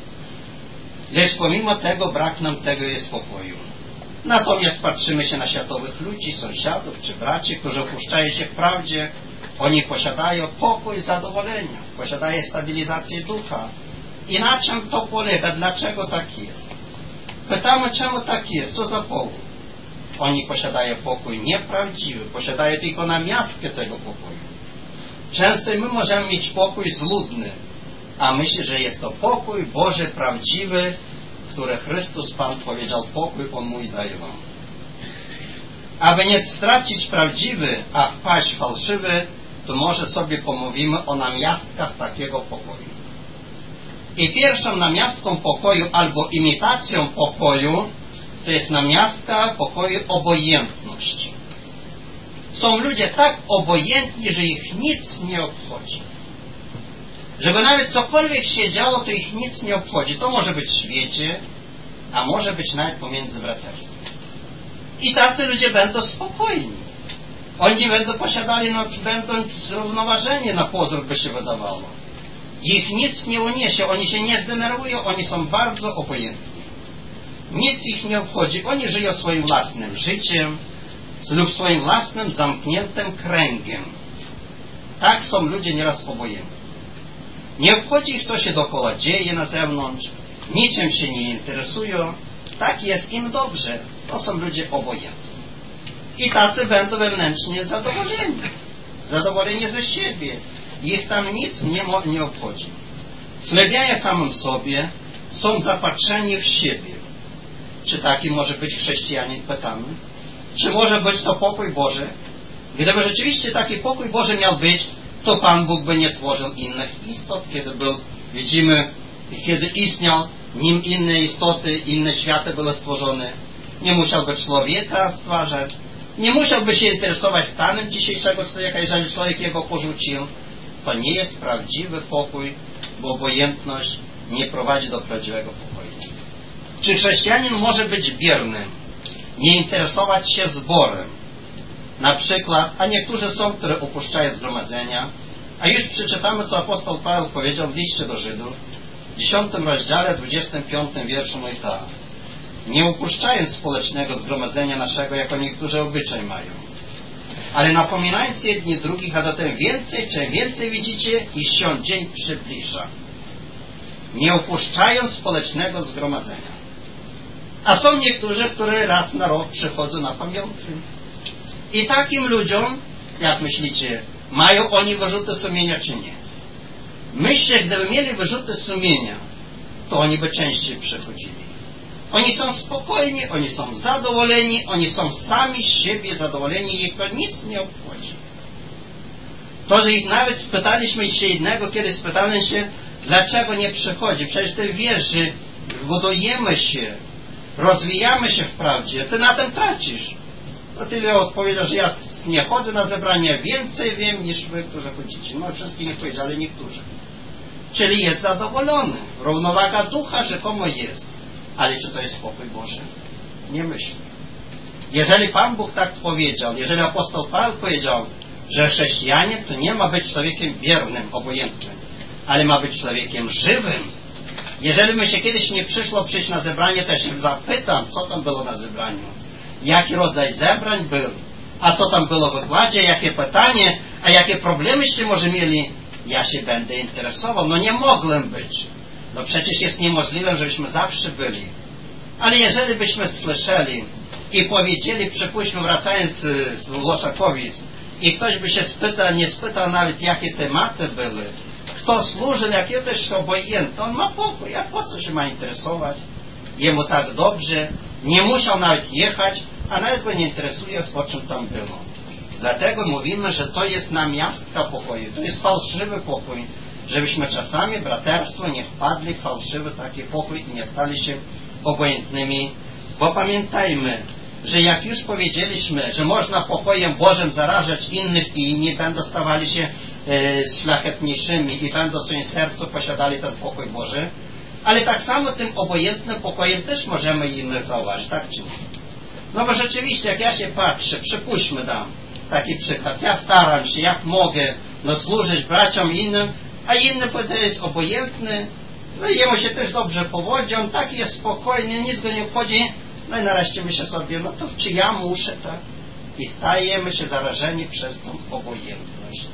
Lecz pomimo tego brak nam tego jest pokoju. Natomiast patrzymy się na światowych ludzi, sąsiadów czy braci, którzy opuszczają się w prawdzie. Oni posiadają pokój, zadowolenia, posiadają stabilizację ducha. I na czym to polega? Dlaczego tak jest? Pytamy, czemu tak jest? Co za powód? Oni posiadają pokój nieprawdziwy, posiadają tylko namiastkę tego pokoju. Często my możemy mieć pokój zludny, a myślę, że jest to pokój Boży prawdziwy, który Chrystus Pan powiedział, pokój On mój daje wam. Aby nie stracić prawdziwy, a wpaść w fałszywy, to może sobie pomówimy o namiastkach takiego pokoju. I pierwszą namiastką pokoju albo imitacją pokoju to jest namiastka pokoju obojętności. Są ludzie tak obojętni, że ich nic nie obchodzi. Żeby nawet cokolwiek się działo, to ich nic nie obchodzi. To może być w świecie, a może być nawet pomiędzy braterstwem. I tacy ludzie będą spokojni. Oni będą posiadali, będą zrównoważeni na pozór, by się wydawało. Ich nic nie uniesie, oni się nie zdenerwują, oni są bardzo obojętni. Nic ich nie obchodzi, oni żyją swoim własnym życiem lub swoim własnym zamkniętym kręgiem. Tak są ludzie nieraz obojętni. Nie obchodzi ich, co się dookoła dzieje na zewnątrz, niczym się nie interesują, tak jest im dobrze. To są ludzie obojętni. I tacy będą wewnętrznie zadowoleni ze siebie. Ich tam nic nie obchodzi. Schlebiają samym sobie, są zapatrzeni w siebie. Czy taki może być chrześcijanin? Pytamy. Czy może być to pokój Boży? Gdyby rzeczywiście taki pokój Boży miał być, to Pan Bóg by nie tworzył innych istot, kiedy istniał nim inne istoty, inne światy były stworzone. Nie musiałby człowieka stwarzać, nie musiałby się interesować stanem dzisiejszego człowieka, jeżeli człowiek jego porzucił. To nie jest prawdziwy pokój, bo obojętność nie prowadzi do prawdziwego pokoju. Czy chrześcijanin może być biernym, nie interesować się zborem? Na przykład, a niektórzy są, które opuszczają zgromadzenia, a już przeczytamy, co apostoł Paweł powiedział w liście do Żydów, w 10 rozdziale, 25 wierszu, mówi tak: nie opuszczając społecznego zgromadzenia naszego, jako niektórzy obyczaj mają, ale napominając jedni drugich, a zatem czym więcej widzicie, iż się dzień przybliża. Nie opuszczając społecznego zgromadzenia. A są niektórzy, które raz na rok przychodzą na pamiątki. I takim ludziom, jak myślicie, mają oni wyrzuty sumienia czy nie? Myślę, gdyby mieli wyrzuty sumienia, to oni by częściej przychodzili. Oni są spokojni, oni są zadowoleni, oni są sami z siebie zadowoleni i ich to nic nie obchodzi. To, że ich nawet spytaliśmy się jednego, kiedy spytałem się, dlaczego nie przychodzi. Przecież ty wiesz, że budujemy się, rozwijamy się w prawdzie, ty na tym tracisz. To tyle odpowiedział, że ja nic, nie chodzę na zebrania, więcej wiem niż wy, którzy chodzicie. No wszystkie nie powiedzieli, ale niektórzy. Czyli jest zadowolony. Równowaga ducha rzekomo jest. Ale czy to jest pokój Boży? Nie myślę. Jeżeli Pan Bóg tak powiedział, jeżeli apostoł Paweł powiedział, że chrześcijanin to nie ma być człowiekiem biernym, obojętnym, ale ma być człowiekiem żywym. Jeżeli mi się kiedyś nie przyszło przyjść na zebranie, to się zapytam, co tam było na zebraniu. Jaki rodzaj zebrań był, a co tam było w wykładzie, jakie pytanie, a jakie problemyście może mieli, ja się będę interesował. No nie mogłem być. No przecież jest niemożliwe, żebyśmy zawsze byli. Ale jeżeli byśmy słyszeli i powiedzieli, przypuśćmy, wracając z Łoszakowic, i ktoś by się spytał, nie spytał nawet, jakie tematy były, kto służył, jakie też obojętne, on ma pokój, a po co się ma interesować? Jemu tak dobrze, nie musiał nawet jechać, a nawet go nie interesuje, o czym tam było. Dlatego mówimy, że to jest namiastka pokoju, to jest fałszywy pokój, żebyśmy czasami, braterstwo, nie wpadli w fałszywy taki pokój i nie stali się obojętnymi, bo pamiętajmy, że jak już powiedzieliśmy, że można pokojem Bożym zarażać innych i inni będą stawali się szlachetniejszymi i będą w swoim sercu posiadali ten pokój Boży, ale tak samo tym obojętnym pokojem też możemy innych zauważyć, tak czy nie? No bo rzeczywiście, jak ja się patrzę, przypuśćmy dam taki przykład, ja staram się jak mogę służyć braciom innym, a inny to jest obojętny, no i jemu się też dobrze powodzi, on taki jest spokojny, nic go nie obchodzi. No i nareszcie myślę sobie, no to czy ja muszę, tak? I stajemy się zarażeni przez tą obojętność.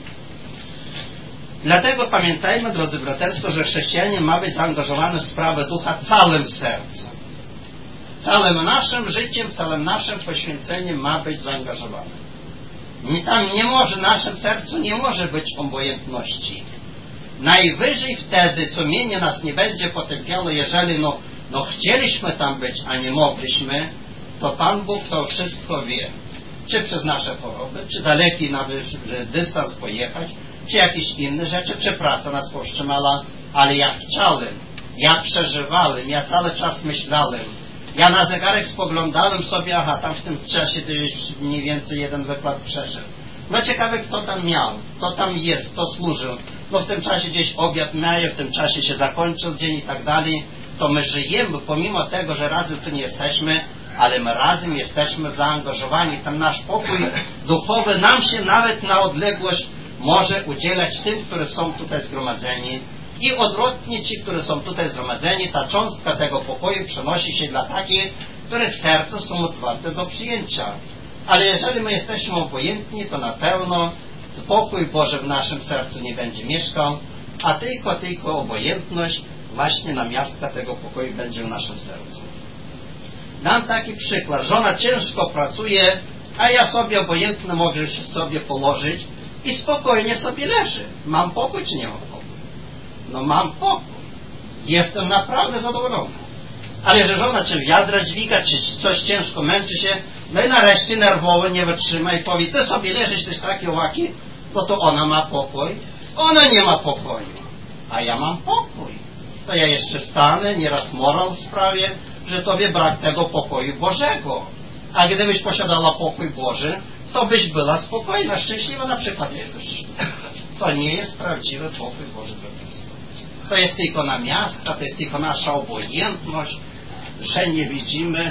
Dlatego pamiętajmy, drodzy braterstwo, że chrześcijanin ma być zaangażowany w sprawę ducha całym sercem. Całym naszym życiem, całym naszym poświęceniem ma być zaangażowany. Tam nie może, w naszym sercu nie może być obojętności. Najwyżej wtedy sumienie nas nie będzie potępiało, jeżeli chcieliśmy tam być, a nie mogliśmy, to Pan Bóg to wszystko wie. Czy przez nasze choroby, czy daleki nawet dystans pojechać, czy jakieś inne rzeczy, czy praca nas powstrzymała, ale ja chciałem, ja przeżywałem, ja cały czas myślałem, ja na zegarek spoglądałem sobie, aha, tam w tym czasie to już mniej więcej jeden wykład przeszedł. No ciekawe, kto tam miał, kto tam jest, kto służył. No w tym czasie gdzieś obiad miał, w tym czasie się zakończył dzień i tak dalej. To my żyjemy, pomimo tego, że razem tu nie jesteśmy, ale my razem jesteśmy zaangażowani. Ten nasz pokój duchowy nam się nawet na odległość może udzielać tym, którzy są tutaj zgromadzeni. I odwrotnie ci, którzy są tutaj zgromadzeni, ta cząstka tego pokoju przenosi się dla takich, których serca są otwarte do przyjęcia. Ale jeżeli my jesteśmy obojętni, to na pewno pokój Boży w naszym sercu nie będzie mieszkał, a tylko obojętność właśnie namiastka tego pokoju będzie w naszym sercu. Dam taki przykład. Żona ciężko pracuje, a ja sobie obojętnie mogę się sobie położyć i spokojnie sobie leży. Mam pokój czy nie mam pokój? No mam pokój. Jestem naprawdę zadowolony. Ale że żona czy wiadra dźwiga, czy coś ciężko męczy się, no i nareszcie nerwowo nie wytrzyma i powie, ty sobie leżysz, tyś takie łaki, no to ona ma pokój. Ona nie ma pokoju, a ja mam pokój. To ja jeszcze stanę, nieraz morał w sprawie, że tobie brak tego pokoju Bożego. A gdybyś posiadała pokój Boży, to byś była spokojna, szczęśliwa, na przykład jesteś. To nie jest prawdziwy pokój Boży, braterstwo. To jest tylko namiastka, to jest tylko nasza obojętność, że nie widzimy,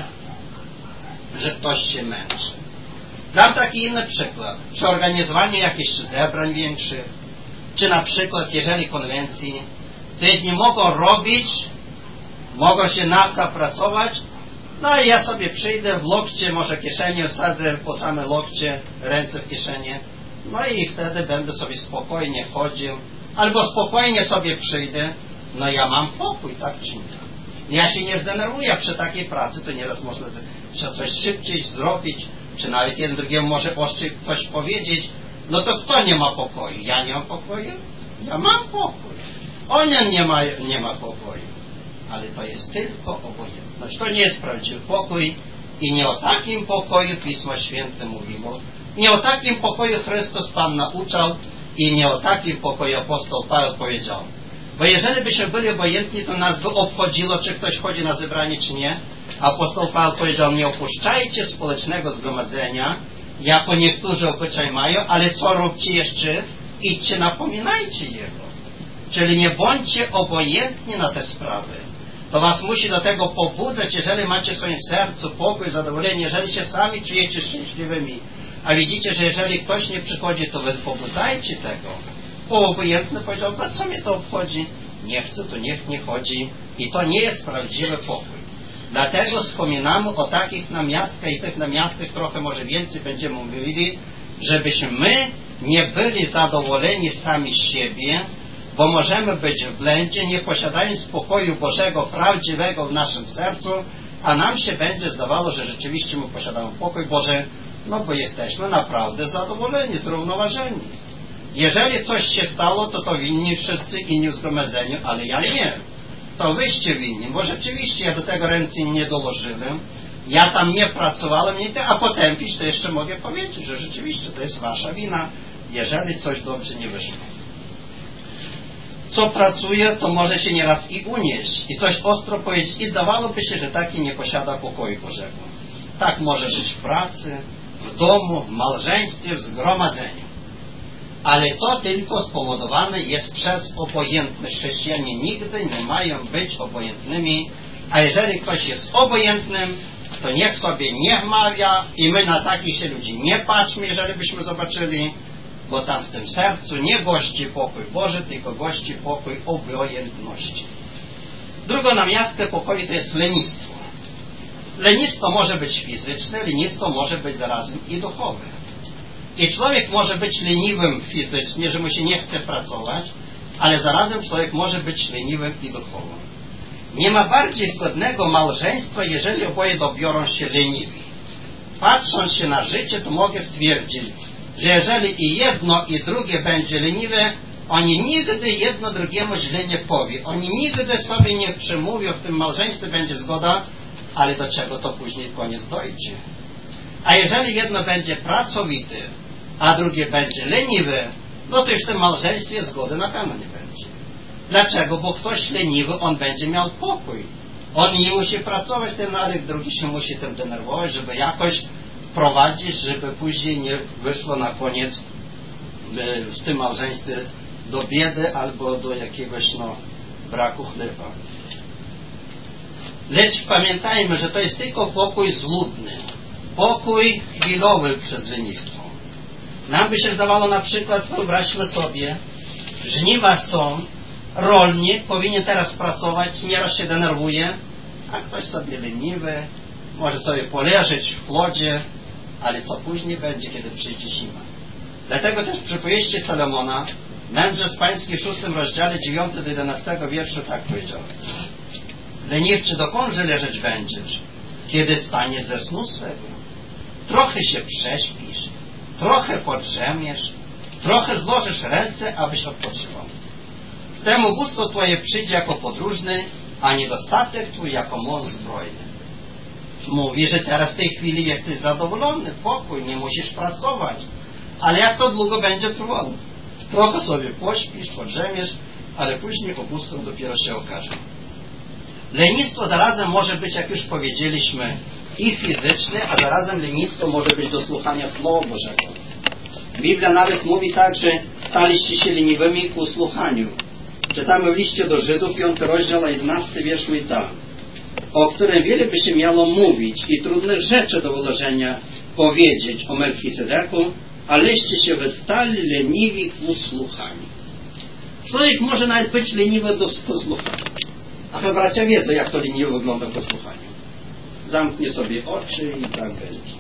że ktoś się męczy. Dam taki inny przykład. Przy organizowaniu jakichś zebrań większych, czy na przykład jeżeli konwencji, to jedni mogą robić, mogą się pracować, no i ja sobie przyjdę w lokcie, może kieszenie wsadzę po same lokcie, ręce w kieszenie, no i wtedy będę sobie spokojnie chodził, albo spokojnie sobie przyjdę, no ja mam pokój, tak czy nie. Ja się nie zdenerwuję przy takiej pracy, to nieraz można coś szybciej zrobić, czy nawet jeden drugiemu może ostrzyj ktoś powiedzieć, no to kto nie ma pokoju? Ja nie mam pokoju? Ja mam pokój. On nie ma pokoju. Ale to jest tylko obojętność. To nie jest prawdziwy pokój i nie o takim pokoju Pismo Święte mówiło. Nie o takim pokoju Chrystus Pan nauczał i nie o takim pokoju apostoł Paweł powiedział. Bo jeżeli byśmy byli obojętni, to nas by obchodziło, czy ktoś chodzi na zebranie, czy nie. Apostoł Paweł powiedział, nie opuszczajcie społecznego zgromadzenia jako niektórzy obyczaj mają, ale co róbcie jeszcze? Idźcie, napominajcie Jego. Czyli nie bądźcie obojętni na te sprawy. To was musi do tego pobudzać, jeżeli macie w swoim sercu pokój, zadowolenie, jeżeli się sami czujecie szczęśliwymi. A widzicie, że jeżeli ktoś nie przychodzi, to wy pobudzajcie tego. Obojętny powiedział, a co mnie to obchodzi? Nie chce, to niech nie chodzi. I to nie jest prawdziwy pokój. Dlatego wspominamy o takich namiastkach i tych namiastkach trochę może więcej będziemy mówili, żebyśmy nie byli zadowoleni sami z siebie, bo możemy być w błędzie, nie posiadając pokoju Bożego, prawdziwego w naszym sercu, a nam się będzie zdawało, że rzeczywiście my posiadamy pokój Boży, no bo jesteśmy naprawdę zadowoleni, zrównoważeni. Jeżeli coś się stało, to winni wszyscy inni w zgromadzeniu, ale ja nie. To wyście winni, bo rzeczywiście ja do tego ręce nie dołożyłem, ja tam nie pracowałem, a potępić to jeszcze mogę powiedzieć, że rzeczywiście to jest wasza wina, jeżeli coś dobrze nie wyszło. Co pracuje, to może się nieraz i unieść i coś ostro powiedzieć i zdawałoby się, że taki nie posiada pokoju Bożego. Tak może być w pracy, w domu, w małżeństwie, w zgromadzeniu. Ale to tylko spowodowane jest przez obojętność. Chrześcijanie nigdy nie mają być obojętnymi, a jeżeli ktoś jest obojętnym, to niech sobie nie wmawia i my na takich się ludzi nie patrzmy, jeżeli byśmy zobaczyli, bo tam w tym sercu nie gości pokój Boży, tylko gości pokój obojętności. Drugą namiastkę pokoju to jest lenistwo. Lenistwo może być fizyczne, lenistwo może być zarazem i duchowe. I człowiek może być leniwym fizycznie, że mu się nie chce pracować, ale zarazem człowiek może być leniwym i duchowo. Nie ma bardziej zgodnego małżeństwa, jeżeli oboje dobiorą się leniwi. Patrząc się na życie, to mogę stwierdzić, że jeżeli i jedno i drugie będzie leniwe, oni nigdy jedno drugiemu źle nie powie. Oni nigdy sobie nie przemówią, w tym małżeństwie będzie zgoda, ale do czego to później koniec dojdzie. A jeżeli jedno będzie pracowite, a drugie będzie leniwe, no to już w tym małżeństwie zgody na pewno nie będzie. Dlaczego? Bo ktoś leniwy, on będzie miał pokój. On nie musi pracować, ale drugi się musi tym denerwować, żeby jakoś prowadzić, żeby później nie wyszło na koniec w tym małżeństwie do biedy albo do jakiegoś braku chleba. Lecz pamiętajmy, że to jest tylko pokój złudny. Pokój chwilowy przez lenistwo. Nam by się zdawało na przykład, wyobraźmy sobie, żniwa są, rolnik powinien teraz pracować, nieraz się denerwuje, a ktoś sobie leniwy, może sobie poleżeć w chłodzie, ale co później będzie, kiedy przyjdzie zima. Dlatego też w przypowieści Salomona, Mędrzec Pański w 6 rozdziale 9 do 11 wierszu tak powiedział: leniwczy, dokądże leżeć będziesz, kiedy stanie ze snu swego? Trochę się prześpisz, trochę podrzemiesz, trochę złożysz ręce, abyś odpoczywał. Temu gusto twoje przyjdzie jako podróżny, a niedostatek twój jako mąż zbrojny. Mówi, że teraz w tej chwili jesteś zadowolony, pokój, nie musisz pracować. Ale jak to długo będzie trwało? Trochę sobie pośpisz, podrzemiesz, ale później ubóstwo dopiero się okaże. Lenistwo zarazem może być, jak już powiedzieliśmy, i fizyczne, a zarazem lenistwo może być do słuchania Słowa Bożego. Biblia nawet mówi tak, że staliście się leniwymi ku słuchaniu. Czytamy w liście do Żydów, 5 rozdział, 11 wiersz mówi tak: o którym wiele by się miało mówić i trudnych rzeczy do wyłożenia powiedzieć o Melchisedeku, aleście się wystali leniwi ku słuchaniu. Człowiek może nawet być leniwy do posłuchania. A chyba bracia wiedzą, jak to leniwie wygląda po słuchaniu. Zamknie sobie oczy i tak będzie.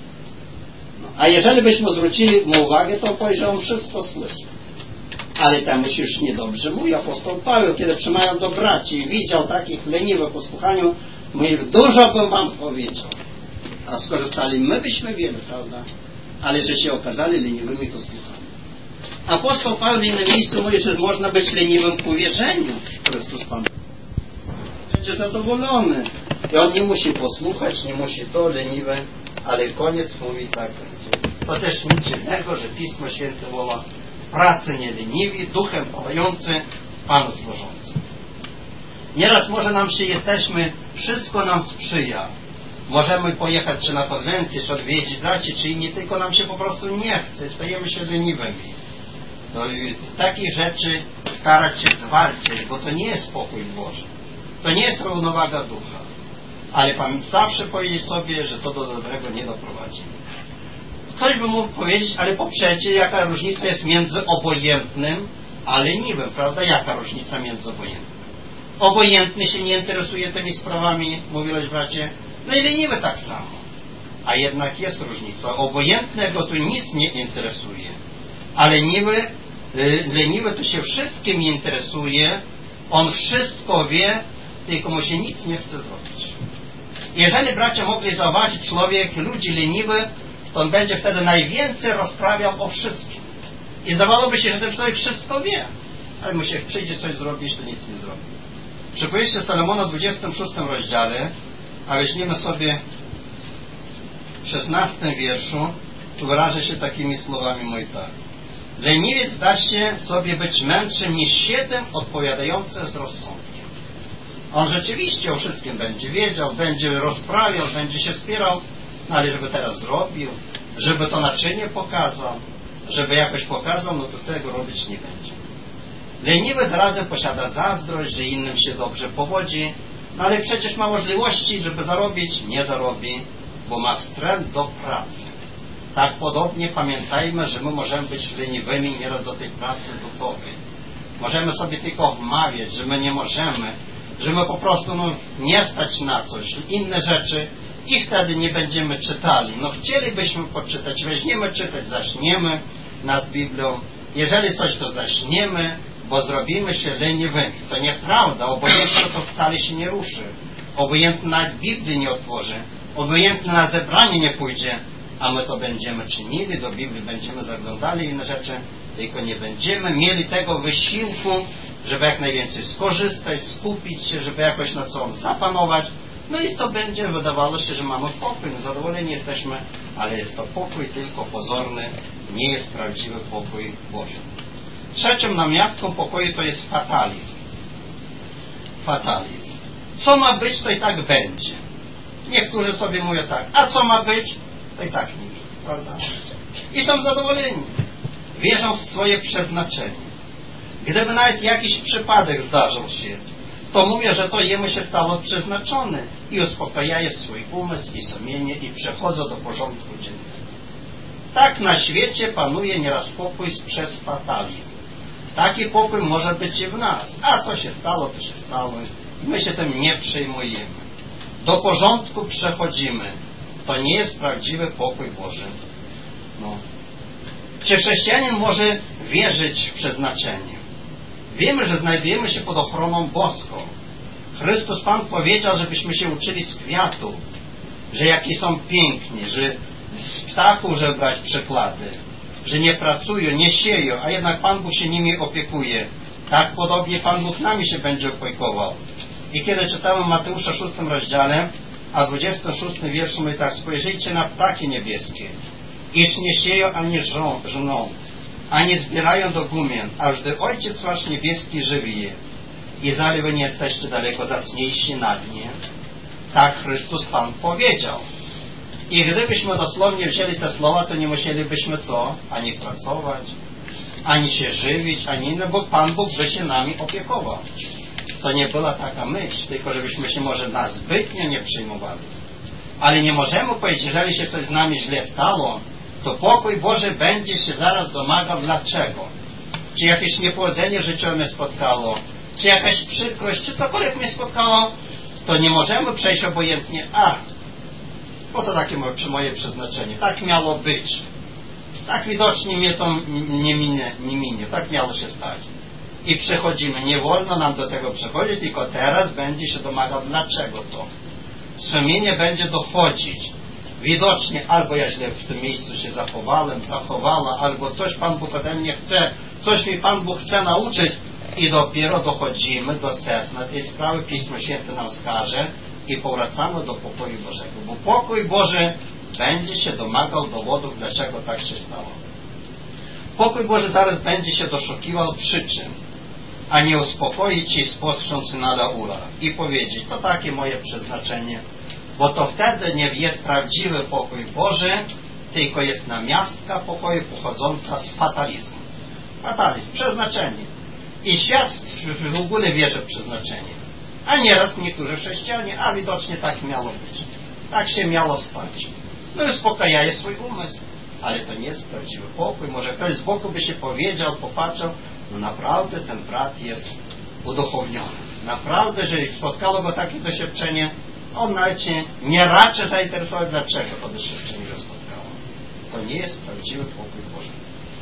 A jeżeli byśmy zwrócili mu uwagę, to powiedział, że on wszystko słyszy. Ale tam już niedobrze mówi apostoł Paweł, kiedy przemawiał do braci i widział takich leniwych po słuchaniu, mówi, dużo bym wam powiedział. A skorzystali my byśmy wiele, prawda? Ale że się okazali leniwymi po słuchaniu. Apostoł Paweł w innym miejscu mówi, że można być leniwym po wierzeniu. Chrystus Pan będzie zadowolony. I on nie musi posłuchać, nie musi to leniwe, ale koniec mówi tak będzie. To też nic dziwnego, że Pismo Święte woła pracy nie leniwi, duchem pałający, Panu służący. Nieraz może nam się jesteśmy, wszystko nam sprzyja, możemy pojechać czy na konwencję, czy odwiedzić braci, czy inni, tylko nam się po prostu nie chce, stajemy się leniwymi. No i takich rzeczy starać się zwalczyć, bo to nie jest pokój Boży. To nie jest równowaga ducha. Ale zawsze powiedzieć sobie, że to do dobrego nie doprowadzi. Ktoś by mógł powiedzieć, ale poprzecie, jaka różnica jest między obojętnym a leniwym, prawda? Jaka różnica między obojętnym? Obojętny się nie interesuje tymi sprawami, mówiłeś bracie, no i leniwy tak samo. A jednak jest różnica. Obojętnego tu nic nie interesuje. A leniwy to się wszystkim interesuje, on wszystko wie, tylko mu się nic nie chce zrobić. Jeżeli bracia mogli zauważyć, ludzi leniwy, to on będzie wtedy najwięcej rozprawiał o wszystkim. I zdawałoby się, że ten człowiek wszystko wie, ale mu się przyjdzie coś zrobić, to nic nie zrobi. Przypowieści Salomona w 26 rozdziale, a weźmiemy sobie w 16 wierszu, tu wyraża się takimi słowami mój tak. Leniwiec da się sobie być mędrszym niż 7 odpowiadających z rozsądkiem. On rzeczywiście o wszystkim będzie wiedział, będzie rozprawiał, będzie się spierał, ale żeby teraz zrobił, żeby to naczynie pokazał, żeby jakoś pokazał, no to tego robić nie będzie. Leniwy zarazem posiada zazdrość, że innym się dobrze powodzi, no ale przecież ma możliwości, żeby zarobić, nie zarobi, bo ma wstręt do pracy. Tak podobnie pamiętajmy, że my możemy być leniwymi nieraz do tej pracy duchowej. Możemy sobie tylko wmawiać, że my nie możemy, że my po prostu nie stać na coś, inne rzeczy i wtedy nie będziemy czytali. No chcielibyśmy poczytać, weźmiemy czytać, zaśniemy nad Biblią. Jeżeli coś to zaśniemy, bo zrobimy się leniwymi. To nieprawda, obojętnie to wcale się nie ruszy. Obojętnie nawet Biblii nie otworzy, obojętnie na zebranie nie pójdzie, a my to będziemy czynili, do Biblii będziemy zaglądali inne rzeczy, tylko nie będziemy mieli tego wysiłku, żeby jak najwięcej skorzystać, skupić się, żeby jakoś na co zapanować. No i to będzie wydawało się, że mamy pokój, zadowoleni jesteśmy, ale jest to pokój tylko pozorny, nie jest prawdziwy pokój Boży. Trzecią namiastką pokoju to jest fatalizm. Fatalizm. Co ma być, to i tak będzie. Niektórzy sobie mówią tak, a co ma być, to i tak nie, prawda? I są zadowoleni. Wierzą w swoje przeznaczenie. Gdyby nawet jakiś przypadek zdarzył się, to mówię, że to jemu się stało przeznaczone i uspokajają swój umysł i sumienie i przechodzą do porządku dziennego. Tak na świecie panuje nieraz pokój przez fatalizm. Taki pokój może być i w nas. A co się stało, to się stało. My się tym nie przejmujemy. Do porządku przechodzimy. To nie jest prawdziwy pokój Boży. No. Czy chrześcijanin może wierzyć w przeznaczenie? Wiemy, że znajdujemy się pod ochroną boską. Chrystus Pan powiedział, żebyśmy się uczyli z kwiatów, że jakie są piękni, że z ptaków, żeby brać przykłady, że nie pracują, nie sieją, a jednak Pan Bóg się nimi opiekuje. Tak podobnie Pan Bóg nami się będzie opiekował. I kiedy czytamy Mateusza 6 rozdziale, a 26 wierszu my tak, spojrzyjcie na ptaki niebieskie, iż nie sieją ani żną, ani zbierają do gumien, aż gdy Ojciec Wasz niebieski żywi je. I zali wy nie jesteście daleko zacniejsi nad nie. Tak Chrystus Pan powiedział. I gdybyśmy dosłownie wzięli te słowa, to nie musielibyśmy co? Ani pracować, ani się żywić, ani inne, bo Pan Bóg by się nami opiekował. To nie była taka myśl, tylko żebyśmy się może na zbytnio nie przyjmowali. Ale nie możemy powiedzieć, jeżeli się coś z nami źle stało, to pokój Boży będzie się zaraz domagał. Dlaczego? Czy jakieś niepowodzenie życiowe mnie spotkało, czy jakaś przykrość, czy cokolwiek mnie spotkało, to nie możemy przejść obojętnie. Bo to takie moje przeznaczenie. Tak miało być. Tak widocznie mnie to nie minie. Tak miało się stać. I przechodzimy. Nie wolno nam do tego przechodzić, tylko teraz będzie się domagał. Dlaczego to? Sumienie będzie dochodzić. Widocznie albo ja źle w tym miejscu się zachowała, albo coś Pan Bóg ode mnie chce, coś mi Pan Bóg chce nauczyć i dopiero dochodzimy do sedna tej sprawy. Pismo Święte nam wskaże i powracamy do pokoju Bożego. Bo pokój Boży będzie się domagał dowodów, dlaczego tak się stało. Pokój Boży zaraz będzie się doszukiwał przyczyn, a nie uspokoić się i spostrząc na laura i powiedzieć, to takie moje przeznaczenie, bo to wtedy nie jest prawdziwy pokój Boży, tylko jest namiastka pokoju pochodząca z fatalizmu. Fatalizm, przeznaczenie. I świat w ogóle wierzy w przeznaczenie. A nieraz niektórzy chrześcijanie, a widocznie tak miało być. Tak się miało stać. No i uspokajają swój umysł. Ale to nie jest prawdziwy pokój. Może ktoś z boku by się powiedział, popatrzył, no naprawdę ten brat jest uduchowniony. Naprawdę, że spotkało go takie doświadczenie, on nawet się nie raczy zainteresować, dlaczego to doświadczenie go spotkało. To nie jest prawdziwy pokój Boży.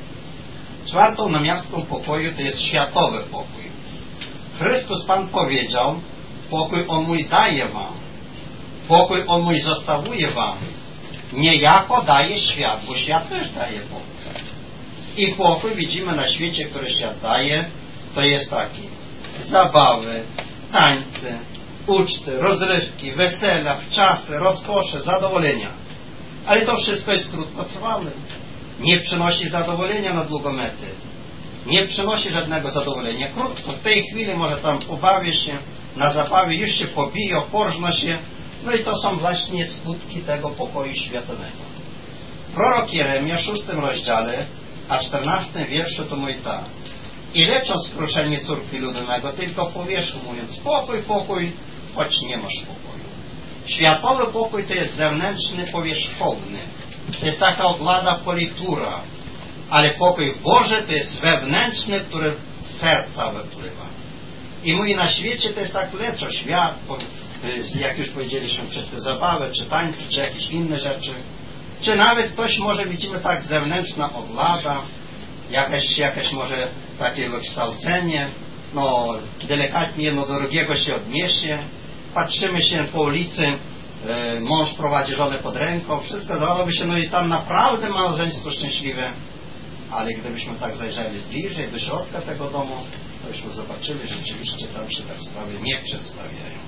Czwartą namiastką pokoju to jest światowy pokój. Chrystus Pan powiedział, pokój On mój daje wam, pokój On mój zostawuje wam, niejako daje świat, bo świat też daje pokój. I pokój widzimy na świecie, który świat daje, to jest taki: zabawy, tańce, uczty, rozrywki, wesela, wczasy, rozkosze, zadowolenia. Ale to wszystko jest krótkotrwałe. Nie przynosi zadowolenia na długą metę. Nie przynosi żadnego zadowolenia. Krótko, w tej chwili może tam pobawi się, na zabawie już się pobije, porżno się. No i to są właśnie skutki tego pokoju światowego. Prorok Jeremia w 6 rozdziale, a 14 wierszu to mówi tak: i leczą skruszenie córki ludu mego, tylko po wierzchu mówiąc, pokój, pokój, choć nie masz pokoju. Światowy pokój to jest zewnętrzny, powierzchowny. To jest taka oglada politura. Ale pokój Boży to jest wewnętrzny, który z serca wypływa. I mówi, na świecie to jest tak leczo świat, jak już powiedzieliśmy, przez te zabawy, czy tańce, czy jakieś inne rzeczy. Czy nawet ktoś może, widzimy tak, zewnętrzna oglada, jakaś może takie wykształcenie, no delikatnie do drugiego się odniesie. Patrzymy się po ulicy, mąż prowadzi żonę pod ręką, wszystko dawałoby się, no i tam naprawdę małżeństwo szczęśliwe. Ale gdybyśmy tak zajrzeli bliżej do środka tego domu, to byśmy zobaczyli, że rzeczywiście tam się tak sprawy nie przedstawiają.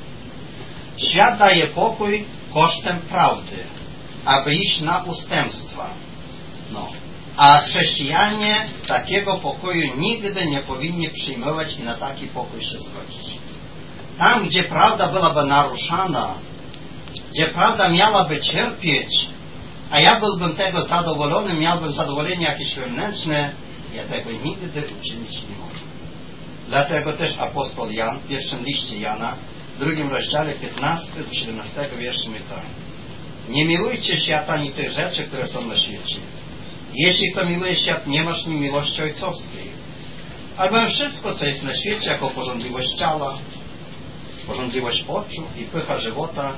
Świat daje pokój kosztem prawdy, aby iść na ustępstwa. No. A chrześcijanie takiego pokoju nigdy nie powinni przyjmować i na taki pokój się zgodzić. Tam, gdzie prawda byłaby naruszana, gdzie prawda miałaby cierpieć, a ja byłbym tego zadowolony, miałbym zadowolenie jakieś wewnętrzne, ja tego nigdy uczynić nie mogę. Dlatego też apostoł Jan w pierwszym liście Jana, w 2 rozdziale 15 do 17 wierszu mówi tak: nie milujcie świata ani tych rzeczy, które są na świecie. Jeśli kto miluje świat, nie masz nim miłości ojcowskiej. Albowiem wszystko, co jest na świecie, jako pożądliwość ciała, pożądliwość oczu i pycha żywota,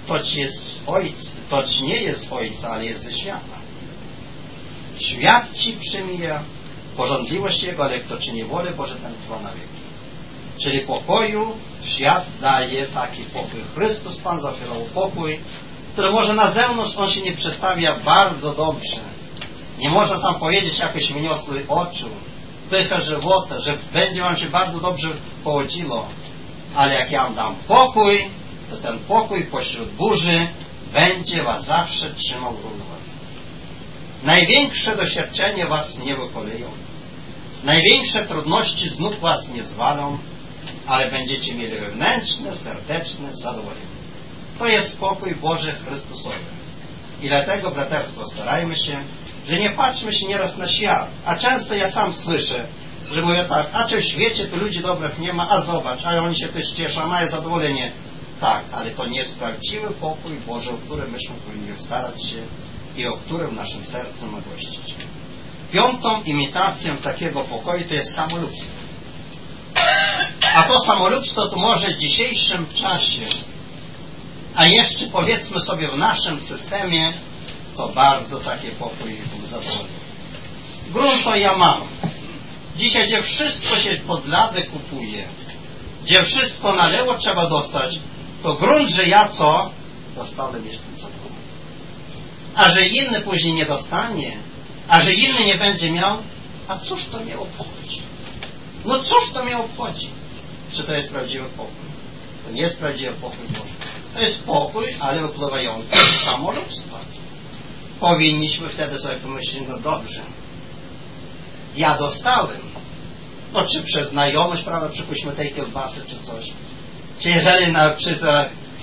toć nie jest z Ojca, ale jest ze świata. Świat ci przymija, pożądliwość Jego, ale kto czyni wolę Boże, ten trwa na wieki. Czyli pokoju świat daje taki pokój. Chrystus Pan zaoferował pokój, który może na zewnątrz on się nie przedstawia bardzo dobrze. Nie można tam powiedzieć jakoś wyniosły oczu, pycha żywota, że będzie wam się bardzo dobrze powodziło. Ale jak ja wam dam pokój, to ten pokój pośród burzy będzie was zawsze trzymał w równowadze. Największe doświadczenie was nie wykoleją. Największe trudności znów was nie zwalą, ale będziecie mieli wewnętrzne, serdeczne zadowolenie. To jest pokój Boży Chrystusowy. I dlatego, braterstwo, starajmy się, że nie patrzmy się nieraz na świat. A często ja sam słyszę, że mówię tak, a czy w świecie to ludzi dobrych nie ma, a zobacz, a oni się też cieszą, mają zadowolenie. Tak, ale to nie jest prawdziwy pokój Boży, o którym myśmy powinni starać się i o którym w naszym sercu ma gościć. Piątą imitacją takiego pokoju to jest samolubstwo. A to samolubstwo to może w dzisiejszym czasie, a jeszcze powiedzmy sobie w naszym systemie, to bardzo takie pokój zawodzi. Grunt to ja mam. Dzisiaj, gdzie wszystko się pod ladę kupuje, gdzie wszystko na lewo trzeba dostać, to grunt, że ja co? Dostałem jestem zadowolony. A że inny później nie dostanie, a że inny nie będzie miał, a cóż to mnie obchodzi? No cóż to mnie obchodzi? Czy to jest prawdziwy pokój? To nie jest prawdziwy pokój Boży. To jest pokój, ale wypływający z samolubstwa. Powinniśmy wtedy sobie pomyśleć, no dobrze, ja dostałem. No czy przez znajomość, prawda, przypuśćmy tej kiełbasy, czy coś. Czy jeżeli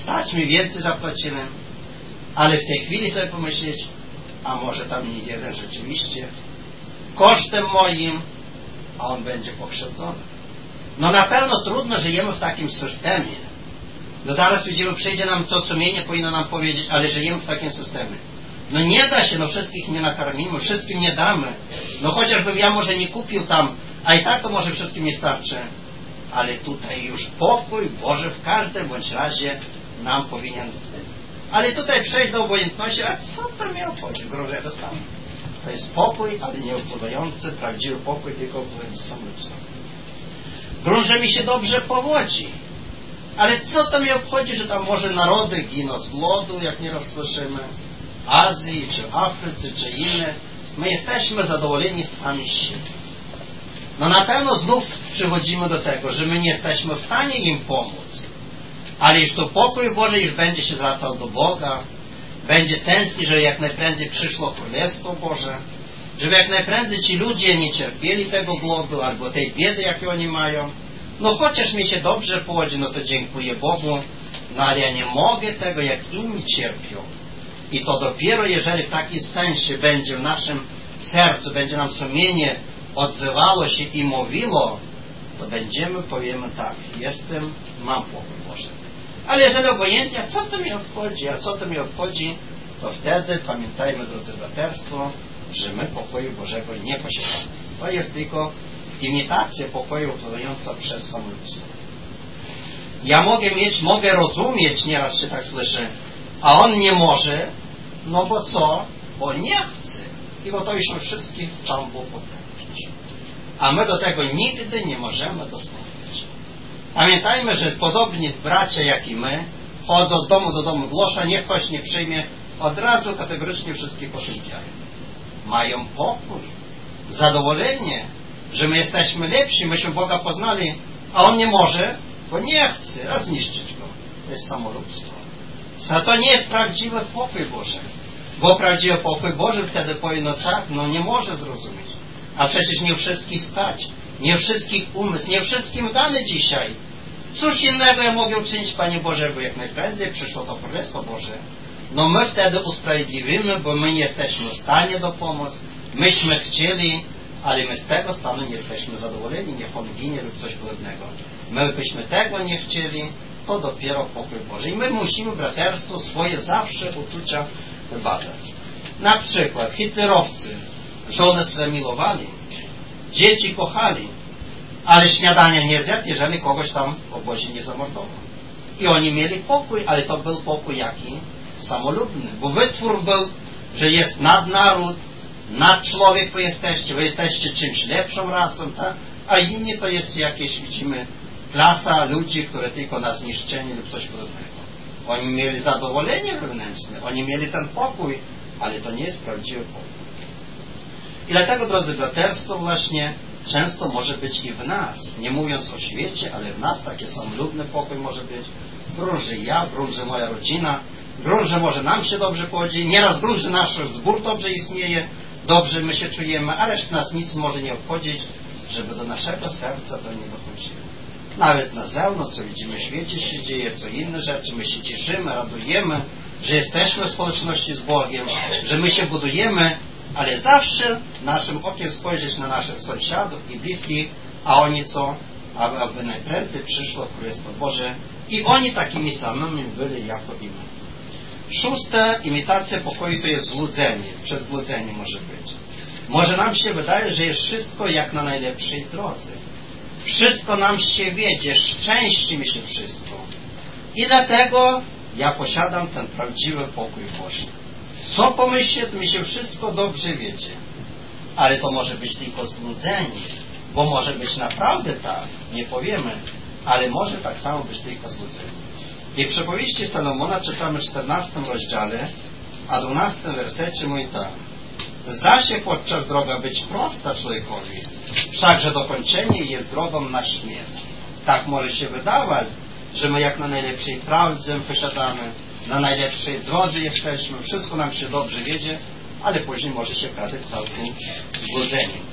stać mi więcej zapłaciłem, ale w tej chwili sobie pomyśleć, a może tam nie jeden rzeczywiście kosztem moim, a on będzie pokrzywdzony. No na pewno trudno żyjemy w takim systemie. No zaraz widzimy, przyjdzie nam to sumienie, powinno nam powiedzieć, ale żyjemy w takim systemie. No nie da się, no wszystkich nie nakarmimy, wszystkim nie damy. No chociażbym ja może nie kupił tam, a i tak to może wszystkim nie starczy. Ale tutaj już pokój Boży w każdym bądź razie nam powinien być. Ale tutaj przejść do obojętności, a co to mnie obchodzi? Grożę to samo. To jest pokój, ale nie upływający, prawdziwy pokój, tylko upływający samolubstwo. Grunże mi się dobrze powodzi. Ale co to mnie obchodzi, że tam może narody giną z głodu, jak nieraz słyszymy, Azji, czy Afryce, czy inne. My jesteśmy zadowoleni sami z siebie. No na pewno znów przychodzimy do tego, że my nie jesteśmy w stanie im pomóc. Ale już to pokój Boży już będzie się zwracał do Boga, będzie tęsknił, żeby jak najprędzej przyszło Królestwo Boże, żeby jak najprędzej ci ludzie nie cierpieli tego głodu albo tej biedy, jakie oni mają. No chociaż mi się dobrze powodzi, no to dziękuję Bogu, no ale ja nie mogę tego, jak inni cierpią. I to dopiero jeżeli w takim sensie będzie w naszym sercu, będzie nam sumienie odzywało się i mówiło, to będziemy, powiemy tak, mam pokój Boży. Ale jeżeli obojętnie, a co to mi obchodzi, to wtedy pamiętajmy, drodzy braterstwo, że my pokoju Bożego nie posiadamy. To jest tylko imitacja pokoju upływająca przez samolubstwo. Ja mogę rozumieć, nieraz się tak słyszy, a on nie może, no bo co? Bo nie chce. I bo to już wszystkich trzeba było poprawić. A my do tego nigdy nie możemy dostąpić. Pamiętajmy, że podobni bracia jak i my chodzą od domu do domu, głosza, niech ktoś nie przyjmie, od razu kategorycznie wszystkich potępiają. Mają pokój, zadowolenie, że my jesteśmy lepsi, myśmy Boga poznali, a On nie może, bo nie chce, a zniszczyć Go. To jest samolubstwo. A to nie jest prawdziwy pokój Boży. Bo prawdziwy pokój Boży wtedy powie, no tak, no nie może zrozumieć. A przecież nie wszystkich stać, nie wszystkich umysł, nie wszystkim dany dzisiaj. Cóż innego ja mogę uczynić, Panie Boże, bo jak najprędzej przyszło to Królestwo Boże. No my wtedy usprawiedliwimy, bo my nie jesteśmy w stanie dopomóc. Myśmy chcieli, ale my z tego stanu nie jesteśmy zadowoleni, niech on ginie lub coś podobnego. My byśmy tego nie chcieli, to dopiero pokój Boży. I my musimy, braterstwo, swoje zawsze uczucia badać. Na przykład hitlerowcy żony swe milowali, dzieci kochali, ale śniadania nie zjadł, jeżeli kogoś tam w obozie nie zamordował. I oni mieli pokój, ale to był pokój jaki? Samolubny. Bo wytwór był, że jest nadnaród, nad człowiek wy jesteście czymś lepszą rasą, tak? A inni to jest jakieś, widzimy, klasa ludzi, które tylko na zniszczenie lub coś podobnego. Oni mieli zadowolenie wewnętrzne, oni mieli ten pokój, ale to nie jest prawdziwy pokój. I dlatego, drodzy braterstwo, właśnie często może być i w nas, nie mówiąc o świecie, ale w nas taki samolubny pokój może być. Grunży ja, grunży moja rodzina, grunży może nam się dobrze powodzi, nieraz grunży nasz zbór dobrze istnieje, dobrze my się czujemy, a reszta nas nic może nie obchodzić, żeby do naszego serca to nie dochodziło. Nawet na zewnątrz, co widzimy w świecie się dzieje, co inne rzeczy, my się cieszymy, radujemy, że jesteśmy w społeczności z Bogiem, że my się budujemy, ale zawsze naszym okiem spojrzeć na naszych sąsiadów i bliskich, a oni co? Aby najprędzej przyszło Królestwo Boże i oni takimi samymi byli jako i my. Szóste, imitacja pokoju to jest złudzenie. Przez złudzenie może być. Może nam się wydaje, że jest wszystko jak na najlepszej drodze. Wszystko nam się wiedzie, szczęści mi się wszystko. I dlatego ja posiadam ten prawdziwy pokój Boży. Co pomyślcie, to mi się wszystko dobrze wiedzie. Ale to może być tylko złudzenie, bo może być naprawdę tak, nie powiemy, ale może tak samo być tylko złudzenie. I w przypowieści Salomona czytamy w 14 rozdziale, a 12 wersecie mówi tak. Zda się podczas droga być prosta człowiekowi, wszakże dokończenie jest drogą na śmierć. Tak może się wydawać, że my jak na najlepszej prawdzie posiadamy, na najlepszej drodze jesteśmy, wszystko nam się dobrze wiedzie, ale później może się okazać całkiem złudzeniem.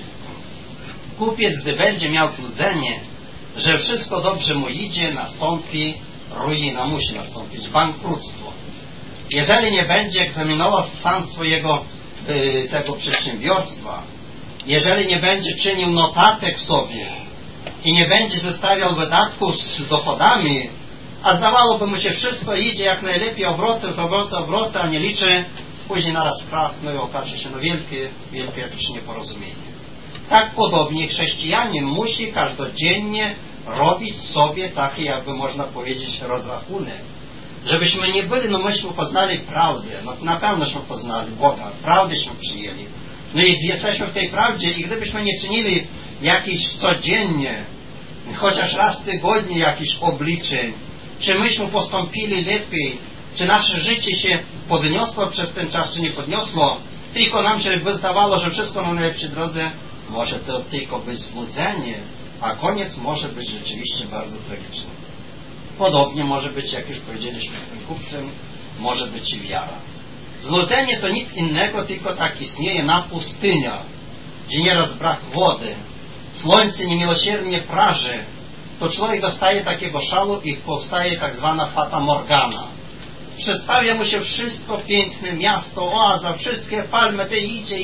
Kupiec, gdy będzie miał złudzenie, że wszystko dobrze mu idzie, nastąpi ruina, musi nastąpić bankructwo. Jeżeli nie będzie egzaminował stan swojego tego przedsiębiorstwa, jeżeli nie będzie czynił notatek sobie i nie będzie zestawiał wydatków z dochodami, a zdawałoby mu się wszystko idzie jak najlepiej, obroty, a nie liczy, później naraz krach, no i okaże się wielkie jakieś nieporozumienie. Tak podobnie chrześcijanin musi każdodziennie robić sobie taki, jakby można powiedzieć, rozrachunek. Żebyśmy nie byli, myśmy poznali prawdę, na pewnośmy poznali Boga, prawdyśmy przyjęli. No i jesteśmy w tej prawdzie i gdybyśmy nie czynili jakichś codziennie, chociaż raz w tygodniu jakichś obliczeń, czy myśmy postąpili lepiej, czy nasze życie się podniosło przez ten czas, czy nie podniosło, tylko nam się by zdawało, że wszystko na najlepszej drodze, może to tylko być złudzenie, a koniec może być rzeczywiście bardzo tragiczny. Podobnie może być, jak już powiedzieliśmy z tym kupcem, może być i wiara. Złudzenie to nic innego, tylko tak istnieje na pustyniach, gdzie nieraz brak wody, słońce niemiłosiernie praży, to człowiek dostaje takiego szału i powstaje tak zwana fata morgana. Przedstawia mu się wszystko piękne, miasto, oaza, wszystkie palmy, te idzie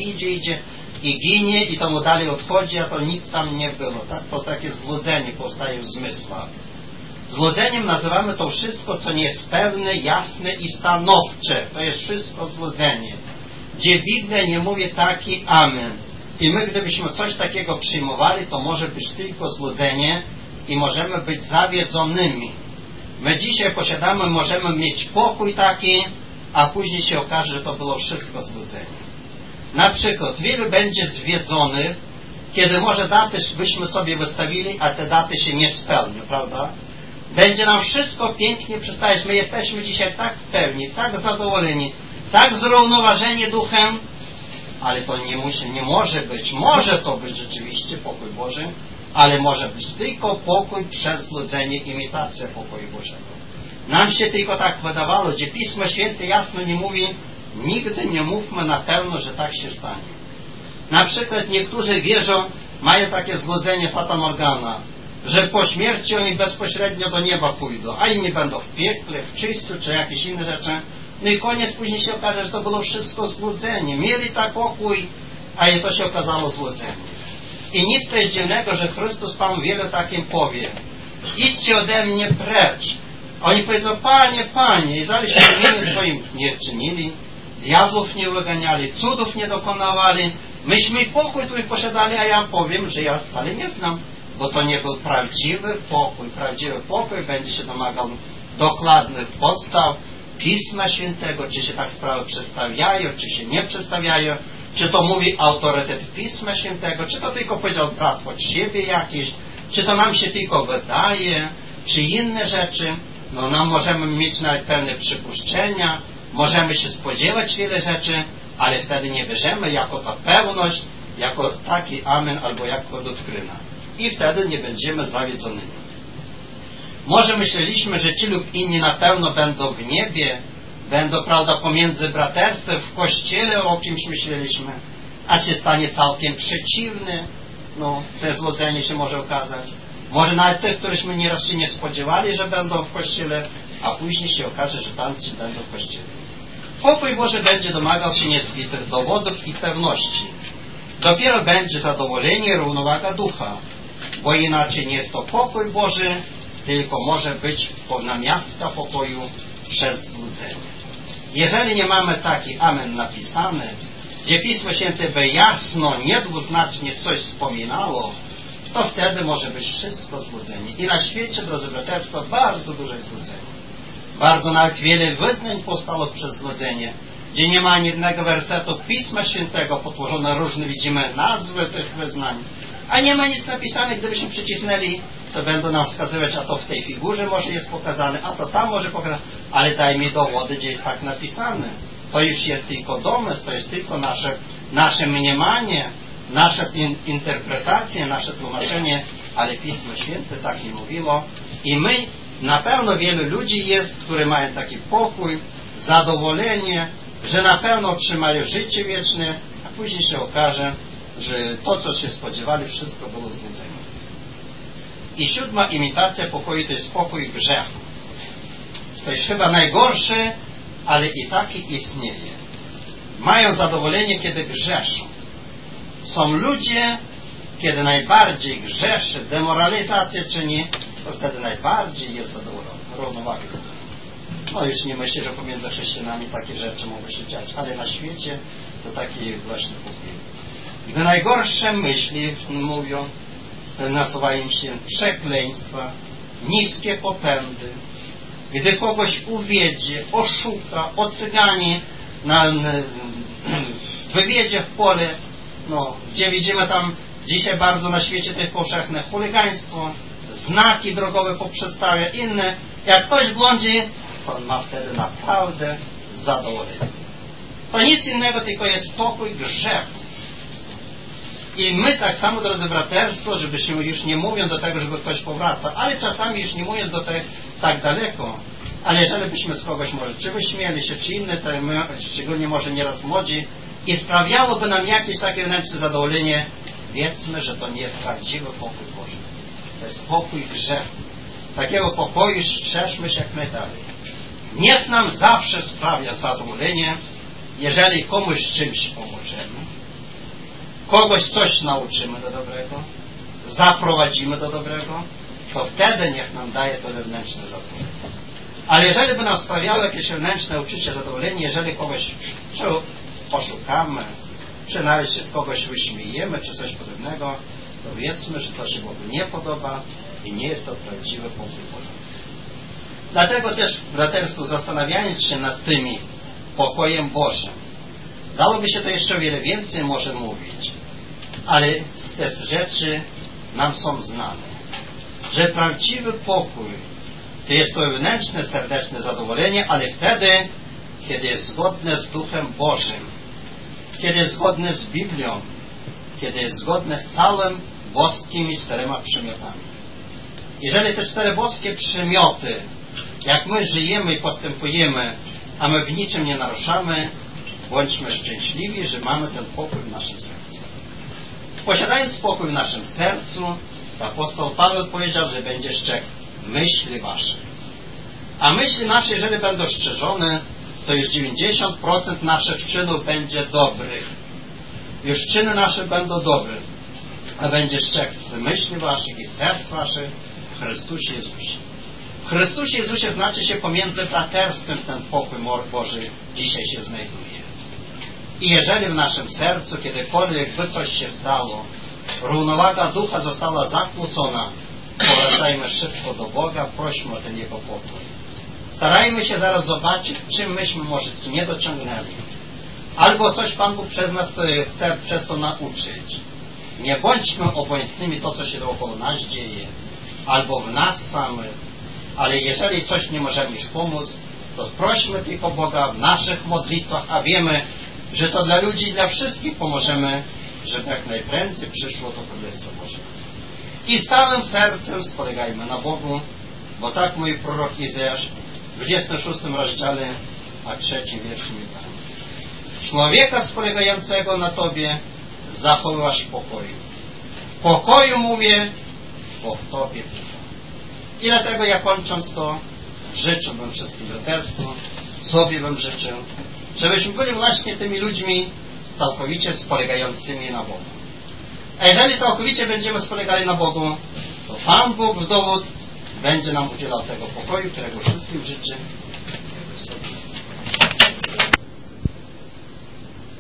i ginie i to mu dalej odchodzi, a to nic tam nie było. To takie złudzenie powstaje w zmysłach. Złudzeniem nazywamy to wszystko, co nie jest pewne, jasne i stanowcze. To jest wszystko złudzenie. Gdzie Biblia nie mówi taki amen. I my, gdybyśmy coś takiego przyjmowali, to może być tylko złudzenie i możemy być zawiedzonymi. My dzisiaj posiadamy, możemy mieć pokój taki, a później się okaże, że to było wszystko złudzenie. Na przykład, wielu będzie zwiedzonych, kiedy może daty byśmy sobie wystawili, a te daty się nie spełnią, prawda? Będzie nam wszystko pięknie przedstawiać. My jesteśmy dzisiaj tak pełni, tak zadowoleni, tak zrównoważeni duchem, ale to nie może być. Może to być rzeczywiście pokój Boży, ale może być tylko pokój przez złudzenie, imitacja pokoju Bożego. Nam się tylko tak wydawało, gdzie Pismo Święte jasno nie mówi, nigdy nie mówmy na pewno, że tak się stanie. Na przykład niektórzy wierzą, mają takie złudzenie fata morgana, że po śmierci oni bezpośrednio do nieba pójdą, a inni będą w piekle, w czyśćcu, czy jakieś inne rzeczy. No i koniec później się okaże, że to było wszystko złudzenie. Mieli tak pokój, a i to się okazało złudzenie. I nic też dziwnego, że Chrystus Pan wiele takim powie. Idźcie ode mnie precz. Oni powiedzą, Panie, Panie, i zaraz się imieniem swoim nie czynili, diabłów nie wyganiali, cudów nie dokonawali. Myśmy pokój tu posiadali, a ja powiem, że ja wcale nie znam. Bo to nie był prawdziwy pokój. Prawdziwy pokój będzie się domagał dokładnych podstaw Pisma Świętego, czy się tak sprawy przedstawiają, czy się nie przedstawiają, czy to mówi autorytet Pisma Świętego, czy to tylko powiedział brat od siebie jakiś, czy to nam się tylko wydaje, czy inne rzeczy. No nam możemy mieć nawet pewne przypuszczenia, możemy się spodziewać wiele rzeczy, ale wtedy nie bierzemy jako ta pewność, jako taki amen albo jako doktryna. I wtedy nie będziemy zawiedzonymi. Może myśleliśmy, że ci lub inni na pewno będą w niebie, będą, prawda, pomiędzy braterstwem w kościele, o kimś myśleliśmy, a się stanie całkiem przeciwny. No, to złudzenie się może okazać. Może nawet tych, któryśmy nieraz się nie spodziewali, że będą w kościele, a później się okaże, że tamci będą w kościele. Pokój Boży będzie domagał się niezbitych dowodów i pewności. Dopiero będzie zadowolenie, równowaga ducha, bo inaczej nie jest to pokój Boży, tylko może być namiastka pokoju przez złudzenie. Jeżeli nie mamy taki amen napisany, gdzie Pismo Święte by jasno, niedwuznacznie coś wspominało, to wtedy może być wszystko złudzenie. I na świecie, drodzy braterstwo, bardzo duże złudzenie. Bardzo nawet wiele wyznań powstało przez złudzenie, gdzie nie ma ani jednego wersetu Pisma Świętego, potworzone różne, widzimy nazwy tych wyznań, a nie ma nic napisane. Gdybyśmy przycisnęli, to będą nam wskazywać, a to w tej figurze może jest pokazane, a to tam może pokazane, ale daj mi dowody, gdzie jest tak napisane. To już jest tylko domysł, to jest tylko nasze mniemanie, nasza interpretacja, nasze tłumaczenie, ale Pismo Święte tak nie mówiło. I my, na pewno wielu ludzi jest, którzy mają taki pokój, zadowolenie, że na pewno otrzymają życie wieczne, a później się okaże, że to, co się spodziewali, wszystko było złudzenie. I 7. imitacja pokoju to jest pokój grzechu. to jest chyba najgorszy, ale i taki istnieje. Mają zadowolenie, kiedy grzeszą. Są ludzie, kiedy najbardziej grzeszy, demoralizację czyni, to wtedy najbardziej jest zadowolony. Równowaga. No już nie myślę, że pomiędzy chrześcijanami takie rzeczy mogą się dziać, ale na świecie to takie właśnie powinno. Gdy najgorsze myśli mówią, nasuwają się przekleństwa, niskie popędy, gdy kogoś uwiedzie, oszuka, ocygani, wywiedzie w pole, no, gdzie widzimy tam dzisiaj bardzo na świecie tych powszechne chuligaństwo, znaki drogowe poprzestawia, inne. Jak ktoś błądzi, on ma wtedy naprawdę zadowolenie. To nic innego, tylko jest spokój grzechu. I my tak samo, drodzy braterstwo, żebyśmy już nie mówiąc do tego, żeby ktoś powraca, ale czasami już nie mówiąc do tego tak daleko, ale jeżeli byśmy z kogoś może czy wyśmieli się, czy inne, to my, szczególnie może nieraz młodzi, i sprawiałoby nam jakieś takie wewnętrzne zadowolenie, wiedzmy, że to nie jest prawdziwy pokój Boży. To jest pokój grzechu. Takiego pokoju strzeżmy się jak najdalej. Niech nam zawsze sprawia zadowolenie, jeżeli komuś czymś pomożemy, kogoś coś nauczymy do dobrego, zaprowadzimy do dobrego, to wtedy niech nam daje to wewnętrzne zadowolenie. Ale jeżeli by nam sprawiało jakieś wewnętrzne uczucie, zadowolenie, jeżeli kogoś czy oszukamy, czy nawet się z kogoś wyśmiejemy, czy coś podobnego, to wiedzmy, że to się Bogu nie podoba i nie jest to prawdziwy pokój Boży. Dlatego też, braterstwo, zastanawiając się nad tymi pokojem Bożym, dałoby się to jeszcze o wiele więcej może mówić, ale te rzeczy nam są znane. Że prawdziwy pokój to jest to wewnętrzne, serdeczne zadowolenie, ale wtedy, kiedy jest zgodne z Duchem Bożym, kiedy jest zgodne z Biblią, kiedy jest zgodne z całym boskimi 4 przymiotami. Jeżeli te 4 boskie przymioty, jak my żyjemy i postępujemy, a my w niczym nie naruszamy, bądźmy szczęśliwi, że mamy ten pokój w naszym sercu. Posiadając spokój w naszym sercu, apostoł Paweł powiedział, że będzie szczegł myśli wasze. A myśli nasze, jeżeli będą szczerzone, to już 90% naszych czynów będzie dobrych. Już czyny nasze będą dobre. A będzie szczegł myśli waszych i serc waszych w Chrystusie Jezusie. W Chrystusie Jezusie znaczy się pomiędzy braterstwem ten pokój Boży dzisiaj się znajduje. I jeżeli w naszym sercu kiedykolwiek by coś się stało, równowaga ducha została zakłócona, powracajmy szybko do Boga, prośmy o ten Jego pokój. Starajmy się zaraz zobaczyć, czym myśmy może nie dociągnęli. Albo coś Pan Bóg przez nas chce przez to nauczyć. Nie bądźmy obojętnymi to, co się dookoła nas dzieje, albo w nas samych, ale jeżeli coś nie możemy już pomóc, to prośmy tylko Boga w naszych modlitwach, a wiemy, że to dla ludzi, dla wszystkich pomożemy, żeby jak najprędzej przyszło to Królestwo Boże. I stałym sercem spolegajmy na Bogu, bo tak mój prorok Izajasz w 26 rozdziale, a 3 wierszu mi da. Człowieka spolegającego na Tobie zachowywasz w pokoju. W pokoju mówię, bo w Tobie trwa. I dlatego ja kończąc to, życzyłbym wszystkim braterstwu, sobie bym życzył, żebyśmy byli właśnie tymi ludźmi całkowicie spolegającymi na Bogu. A jeżeli całkowicie będziemy spolegali na Bogu, to Pan Bóg w dowód będzie nam udzielał tego pokoju, którego wszystkim życzę.